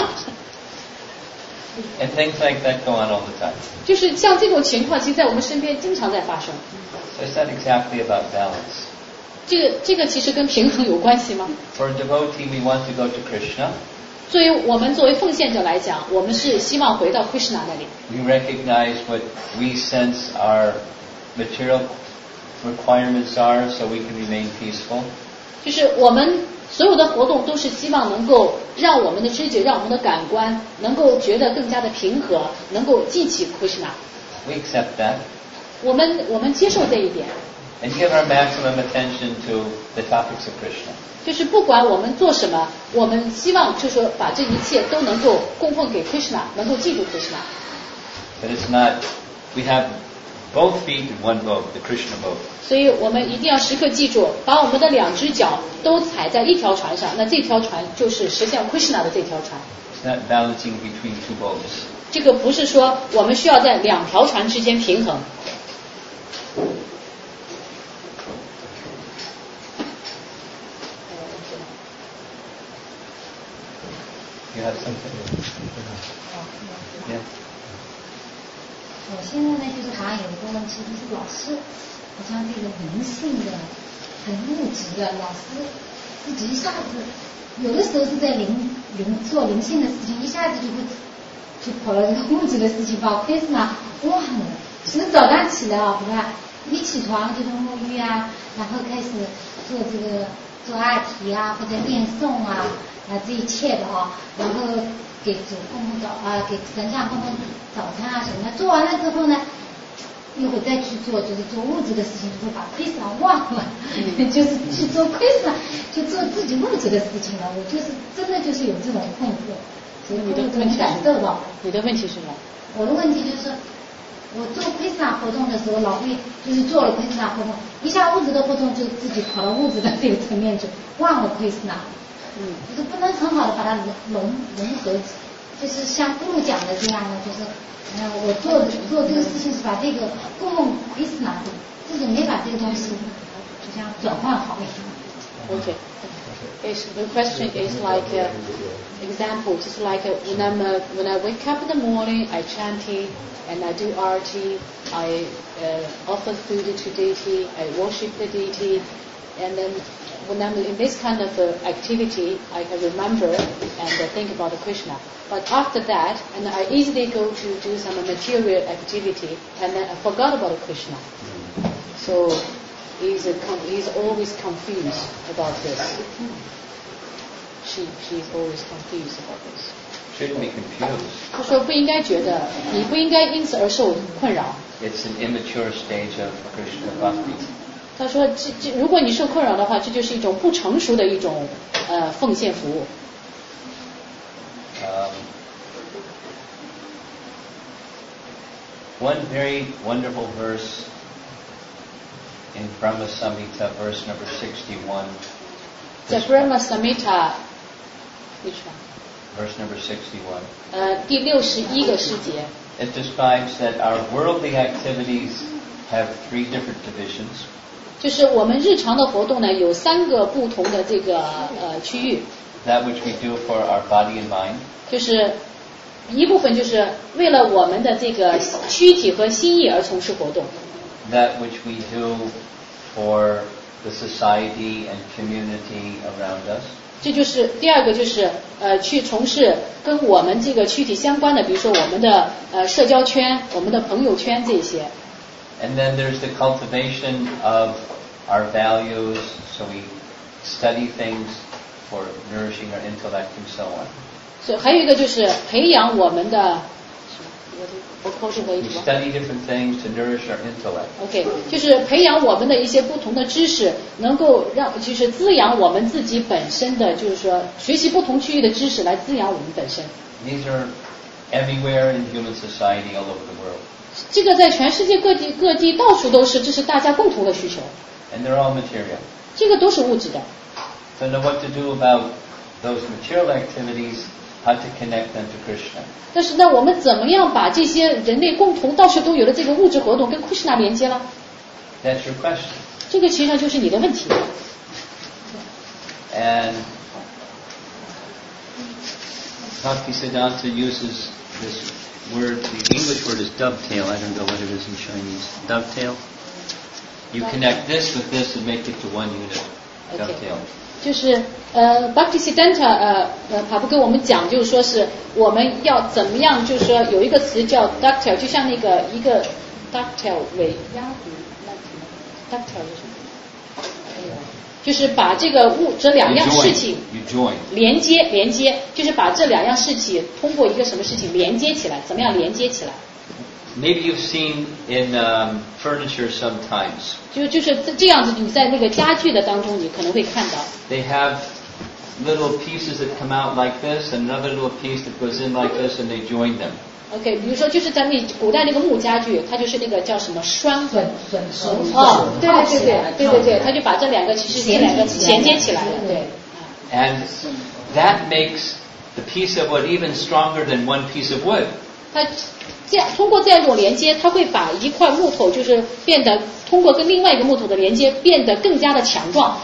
Speaker 1: And things like that go on all the time.
Speaker 2: 就是像这种情况，其实在我们身边经常在发生。
Speaker 1: So it's not exactly about balance.
Speaker 2: 这个这个其实跟平衡有关系吗？
Speaker 1: For a devotee, we want to go to Krishna.
Speaker 2: 作为我们作为奉献者来讲，我们是希望回到 Krishna 那里。
Speaker 1: We recognize what we sense our material requirements are so we can remain peaceful.
Speaker 2: 就是我们所有的活动都是希望能够让我们的知觉，让我们的感官能够觉得更加的平和，能够记起 Krishna。
Speaker 1: We accept that
Speaker 2: 我们我们接受这一点，
Speaker 1: and give our maximum attention to the topics of Krishna.
Speaker 2: 就是不管我们做什么，我们希望就是说把这一切都能够供奉给 Krishna， 能够记住 Krishna。
Speaker 1: But it's not, we have both feet in one boat, the Krishna boat.
Speaker 2: 所以我们一定要时刻记住，把我们的两只脚都踩在一条船上，那这条船就是实现 Krishna 的这条船。
Speaker 1: It's not balancing between two boats.
Speaker 2: 这个不是说我们需要在两条船之间平衡。
Speaker 1: You have something? Yeah.
Speaker 5: 我现在呢，就是好像有一个问题，就是老师好像这个灵性的、很物质的，老师自己一下子，有的时候是在灵灵做灵性的事情，一下子就会就跑到这个物质的事情，把亏是呢忘了。其实早上起来啊，对吧？一起床就是沐浴啊，然后开始做这个做阿提啊，或者念诵啊，啊这一切的啊，然后给主供奉早啊，给神像供奉早餐啊什么的。做完了之后呢，一会儿再去做，就是做物质的事情，就会把亏是忘了，嗯、就是去做亏是，就做自己物质的事情了。我就是真的就是有这种困惑，所以我就能感受到。
Speaker 2: 你的问题是什么？
Speaker 5: 我的问题就是。我做亏斯纳活动的时候，老会就是做了亏斯纳活动，一下物质的活动就自己跑到物质的这个层面去，忘了亏斯纳，嗯，就是不能很好的把它融融融合，就是像布鲁讲的这样的，就是呃，我做做这个事情是把这个供奉亏斯纳，自己没把这个东西就像转换好一样。
Speaker 2: Okay. It's, the question is like uh, example, just like uh, when I'm uh, when I wake up in the morning, I chant and I do arati, I uh, offer food to deity, I worship the deity, and then when I'm in this kind of uh, activity, I can remember and uh, think about Krishna. But after that, and I easily go to do some material activity, and then I forgot about Krishna. So he's, a, he's always confused about this. She she's always confused about this.
Speaker 1: Shouldn't be confused.
Speaker 2: 他说不应该觉得，你不应该因此而受困扰。
Speaker 1: It's an immature stage of Krishna bhakti.
Speaker 2: 他说，这这如果你受困扰的话，这就是一种不成熟的一种呃奉献服务。
Speaker 1: Um, one very wonderful verse in Brahma Samhita, verse number sixty-one.
Speaker 2: 在 Brahma Samhita which one?
Speaker 1: Verse number sixty-one.
Speaker 2: 呃，第六十一个诗节。
Speaker 1: It describes that our worldly activities have three different divisions.
Speaker 2: 就是我们日常的活动呢，有三个不同的这个呃区域。
Speaker 1: That which we do for our body and mind.
Speaker 2: 就是一部分就是为了我们的这个躯体和心意而从事活动。
Speaker 1: That which we do for the society and community around us.
Speaker 2: 这就是第二个，就是呃去从事跟我们这个躯体相关的，比如说我们的呃社交圈、我们的朋友圈这些。
Speaker 1: And then there's the cultivation of our values, so we study things for nourishing our intellect and so on.
Speaker 2: 所以还有一个就是培养我们的。我
Speaker 1: We study different things to nourish our intellect.
Speaker 2: OK， 就是培养我们的一些不同的知识，能够让就是滋养我们自己本身的，就是说学习不同区域的知识来滋养我们本身。
Speaker 1: These are everywhere in human society all over the world.
Speaker 2: 这个在全世界各地各地到处都是，这是大家共同的需求。
Speaker 1: And they're all material.
Speaker 2: 这个都是物质的。
Speaker 1: So know what to do about those material activities, how to connect them to Krishna.
Speaker 2: 但是呢，我们怎么样把这些人类共同到处都有的这个物质活动跟 Krishna 连接了？
Speaker 1: That's your question.
Speaker 2: 这个实际上就是你的问题。
Speaker 1: And Bhaktisiddhanta uses this word, the English word is dovetail, I don't know what it is in Chinese. Dovetail? You connect this with this and make it to one unit. Dovetail.
Speaker 2: 就是呃 Bhaktisiddhanta 呃呃帕布跟我们讲，就是说是我们要怎么样，就是说有一个词叫 dovetail， 就像那个一个 dovetail 尾压骨，那什么 dovetail 是什么？就是把这个物这两样事情
Speaker 1: You join.
Speaker 2: 连接连接，就是把这两样事情通过一个什么事情连接起来，怎么样连接起来？
Speaker 1: Maybe you've seen in um, furniture sometimes.
Speaker 2: 就就是这样子，你在那个家具的当中，你可能会看到。
Speaker 1: They have little pieces that come out like this, and another little piece that goes in like this, and they join them.
Speaker 2: OK， 比如说就是咱们古代那个木家具，它就是那个叫什么栓
Speaker 5: 榫榫栓
Speaker 2: 哦，对对对对对对对，它就把这两个其实这两个衔接起来了，对。
Speaker 1: And that makes the piece of wood even stronger than one piece of wood.
Speaker 2: 它这样通过这样一种连接，它会把一块木头就是变得通过跟另外一个木头的连接变得更加的强壮。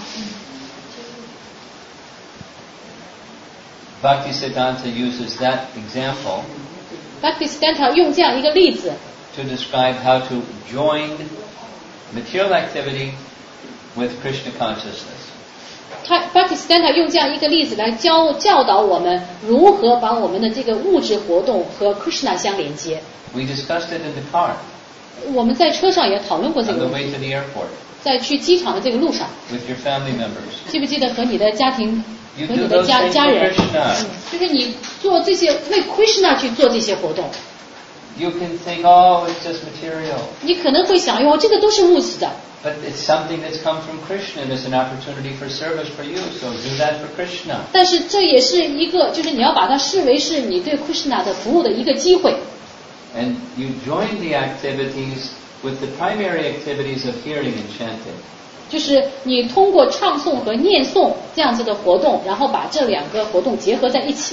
Speaker 1: Bhaktisiddhanta uses that example
Speaker 2: Bhaktisiddhanta 用这样一个例子
Speaker 1: to describe how to join material activity with Krishna consciousness.
Speaker 2: 他 Bhaktisiddhanta 用这样一个例子来教教导我们如何把我们的这个物质活动和 Krishna 相连接。
Speaker 1: We discussed it in the car
Speaker 2: 我们在车上也讨论过这
Speaker 1: on
Speaker 2: 个
Speaker 1: the
Speaker 2: 问
Speaker 1: way
Speaker 2: 题，
Speaker 1: to the airport
Speaker 2: 在去机场的这个路上，
Speaker 1: with your family members.
Speaker 2: 记不记得和你的家庭
Speaker 1: You
Speaker 2: 和
Speaker 1: do
Speaker 2: 你的
Speaker 1: those
Speaker 2: 家
Speaker 1: things
Speaker 2: 家
Speaker 1: for
Speaker 2: 人，
Speaker 1: Krishna.
Speaker 2: 嗯，就是你做这些为 Krishna 去做这些活动，
Speaker 1: You can think, oh, it's just material.
Speaker 2: 你可能会想哟，这个都是物质的，
Speaker 1: But it's something that's come from Krishna and it's an opportunity for service for you, so do that for Krishna.
Speaker 2: 但是这也是一个，就是你要把它视为是你对 Krishna 的服务的一个机会。
Speaker 1: And you join the activities with the primary activities of hearing and chanting.
Speaker 2: 就是你通过唱诵和念诵这样子的活动，然后把这两个活动结合在一起。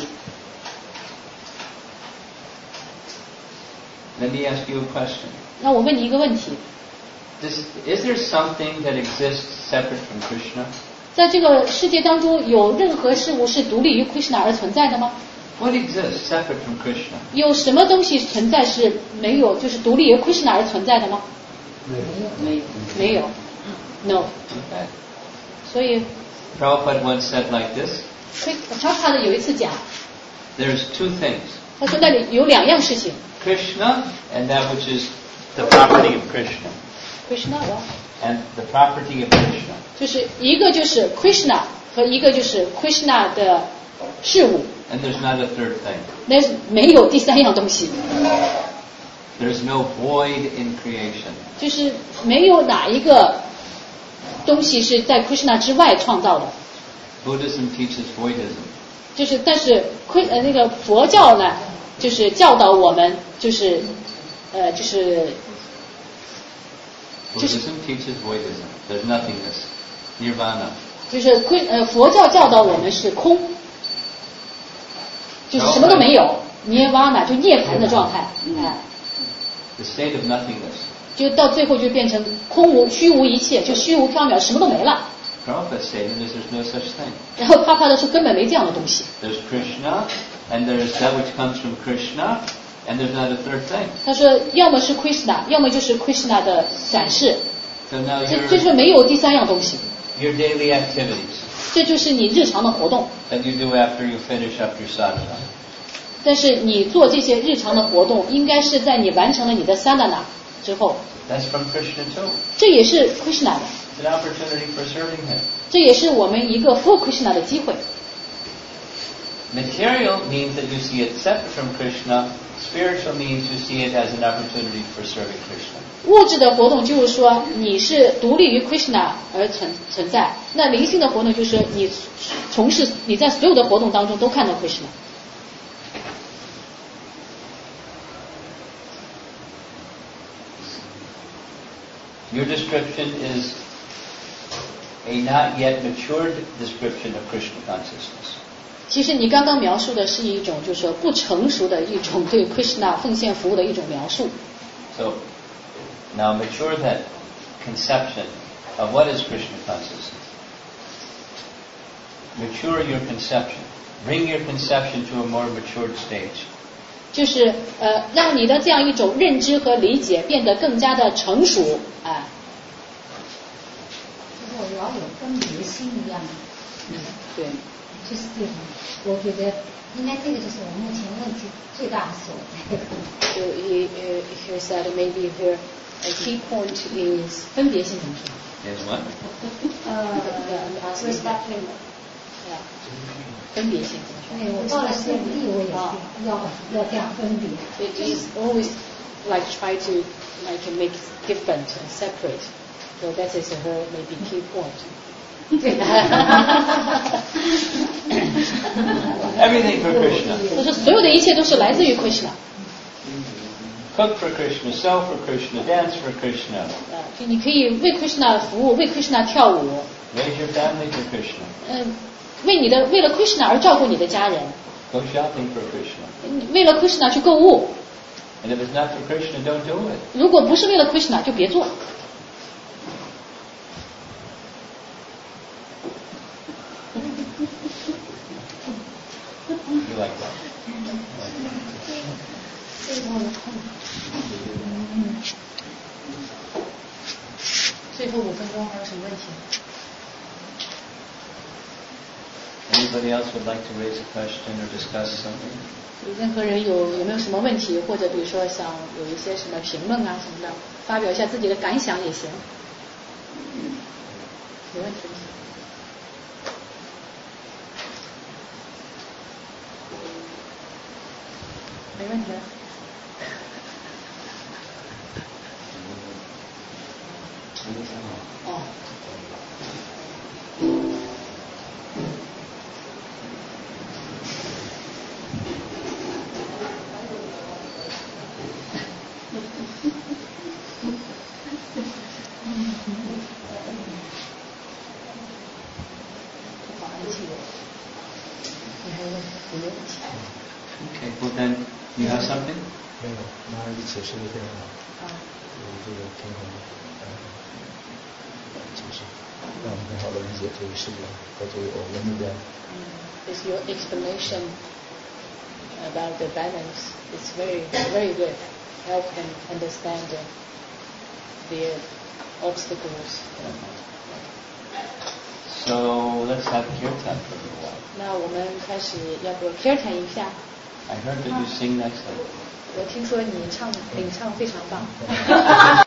Speaker 1: Let me ask you a question.
Speaker 2: 那我问你一个问题，
Speaker 1: Does, is there something that exists separate from Krishna?
Speaker 2: 在这个世界当中，有任何事物是独立于 Krishna 而存在的吗？
Speaker 1: What exists separate from Krishna?
Speaker 2: 有什么东西存在是没有，就是独立于 Krishna 而存在的吗？
Speaker 5: 没有。
Speaker 2: 没有 ，no。
Speaker 1: Okay.
Speaker 2: 所以
Speaker 1: Prabhupada once said like this,
Speaker 2: 查帕的有一次讲，
Speaker 1: there's two things,
Speaker 2: 他说那里有两样事情
Speaker 1: Krishna and that which is the property of Krishna.
Speaker 2: ，Krishna 我
Speaker 1: And the property of Krishna.
Speaker 2: 就是一个就是 Krishna 和一个就是 Krishna 的事物，
Speaker 1: And there's not a third thing.
Speaker 2: 那是没有第三样东西，
Speaker 1: There's no void in creation.
Speaker 2: 就是没有哪一个东西是在 Krishna 之外创造的。
Speaker 1: Buddhism teaches voidism.
Speaker 2: 就是但是亏呃那个佛教呢，就是教导我们就是呃就是
Speaker 1: Buddhism teaches voidism. There's nothingness. Nirvana.
Speaker 2: 就是亏呃佛教教导我们是空，就是什么都没有，涅瓦那就涅槃的状态，哎，
Speaker 1: The state of nothingness.
Speaker 2: 就到最后就变成空无虚无一切，就虚无缥缈，什么都没了。
Speaker 1: Prabhupada's statement is there's no such thing.
Speaker 2: 然后帕帕的说根本没这样的东西。
Speaker 1: There's Krishna, and there's that which comes from Krishna, and there's not a third thing.
Speaker 2: 他说要么是 Krishna，要么就是 Krishna 的展示，
Speaker 1: So now
Speaker 2: 这
Speaker 1: your
Speaker 2: 就是没有第三样东西，
Speaker 1: your daily activities
Speaker 2: 这就是你日常的活动。
Speaker 1: that you do after you finish up your sadhana.
Speaker 2: 但是你做这些日常的活动，应该是在你完成了你的 sadhana 之后，
Speaker 1: That's from Krishna too.
Speaker 2: 这也是 Krishna 的，
Speaker 1: It's an opportunity for serving him.
Speaker 2: 这也是我们一个服务 Krishna 的机会。
Speaker 1: Material means that you see it separate from Krishna. Spiritual means you see it as an opportunity for serving Krishna.
Speaker 2: 物质的活动就是说你是独立于 Krishna 而存存在，那灵性的活动就是你从事你在所有的活动当中都看到 Krishna。
Speaker 1: Your description is a not yet matured description of Krishna consciousness.
Speaker 2: 其实你刚刚描述的是一种就是说不成熟的一种对 Krishna 奉献服务的一种描述。
Speaker 1: So now mature that conception of what is Krishna consciousness. Mature your conception. Bring your conception to a more matured stage.
Speaker 2: 就是呃让你的这样一种认知和理解变得更加的成熟啊。
Speaker 5: 就是我要有分别心一样的。
Speaker 2: 嗯，对。
Speaker 5: 就是这种，我觉得应该这个就是我目前问题最大的所在。
Speaker 2: So he, uh, he said maybe here a key point is 分别心怎么说
Speaker 1: Is what?
Speaker 4: 呃 respecting
Speaker 2: 分别心怎么说？
Speaker 5: 对，我到了圣地，我也是要要这样分别。
Speaker 2: It is always like try to like make different and separate. So that is her maybe key point.
Speaker 1: Everything for Krishna.
Speaker 2: 他说所有的一切都是来自于 Krishna。
Speaker 1: Cook for Krishna, sew for Krishna, dance for Krishna.
Speaker 2: 啊，就你可以为 Krishna 服务，为 Krishna 跳舞。
Speaker 1: Raise your family for Krishna.
Speaker 2: 嗯，为你的为了 Krishna 而照顾你的家人。
Speaker 1: Go shopping for Krishna.
Speaker 2: 为了 Krishna 去购物。
Speaker 1: And if it's not for Krishna, don't do it.
Speaker 2: 如果不是为了 Krishna 就别做。
Speaker 1: You like that?
Speaker 2: 最后五分钟还有什么问题
Speaker 1: Anybody else would like to raise a question or discuss something?
Speaker 2: 有任何人有有没有什么问题，或者比如说想有一些什么评论啊什么的，发表一下自己的感想也行。没问题。没问题。哦。
Speaker 1: Okay, well then, you have something?
Speaker 6: 没有，马上就解释的非常好。有这个平衡的解释，让我们很好的理解这个事情和这个我们的目标。
Speaker 2: Is your explanation about the balance? It's very, very good. Help them understand the obstacles.
Speaker 1: So let's have kirtan for a little while.
Speaker 2: 那我们开始要不 kirtan 一下？
Speaker 1: I heard that you sing nicely.
Speaker 2: 我听说你唱领唱非常棒。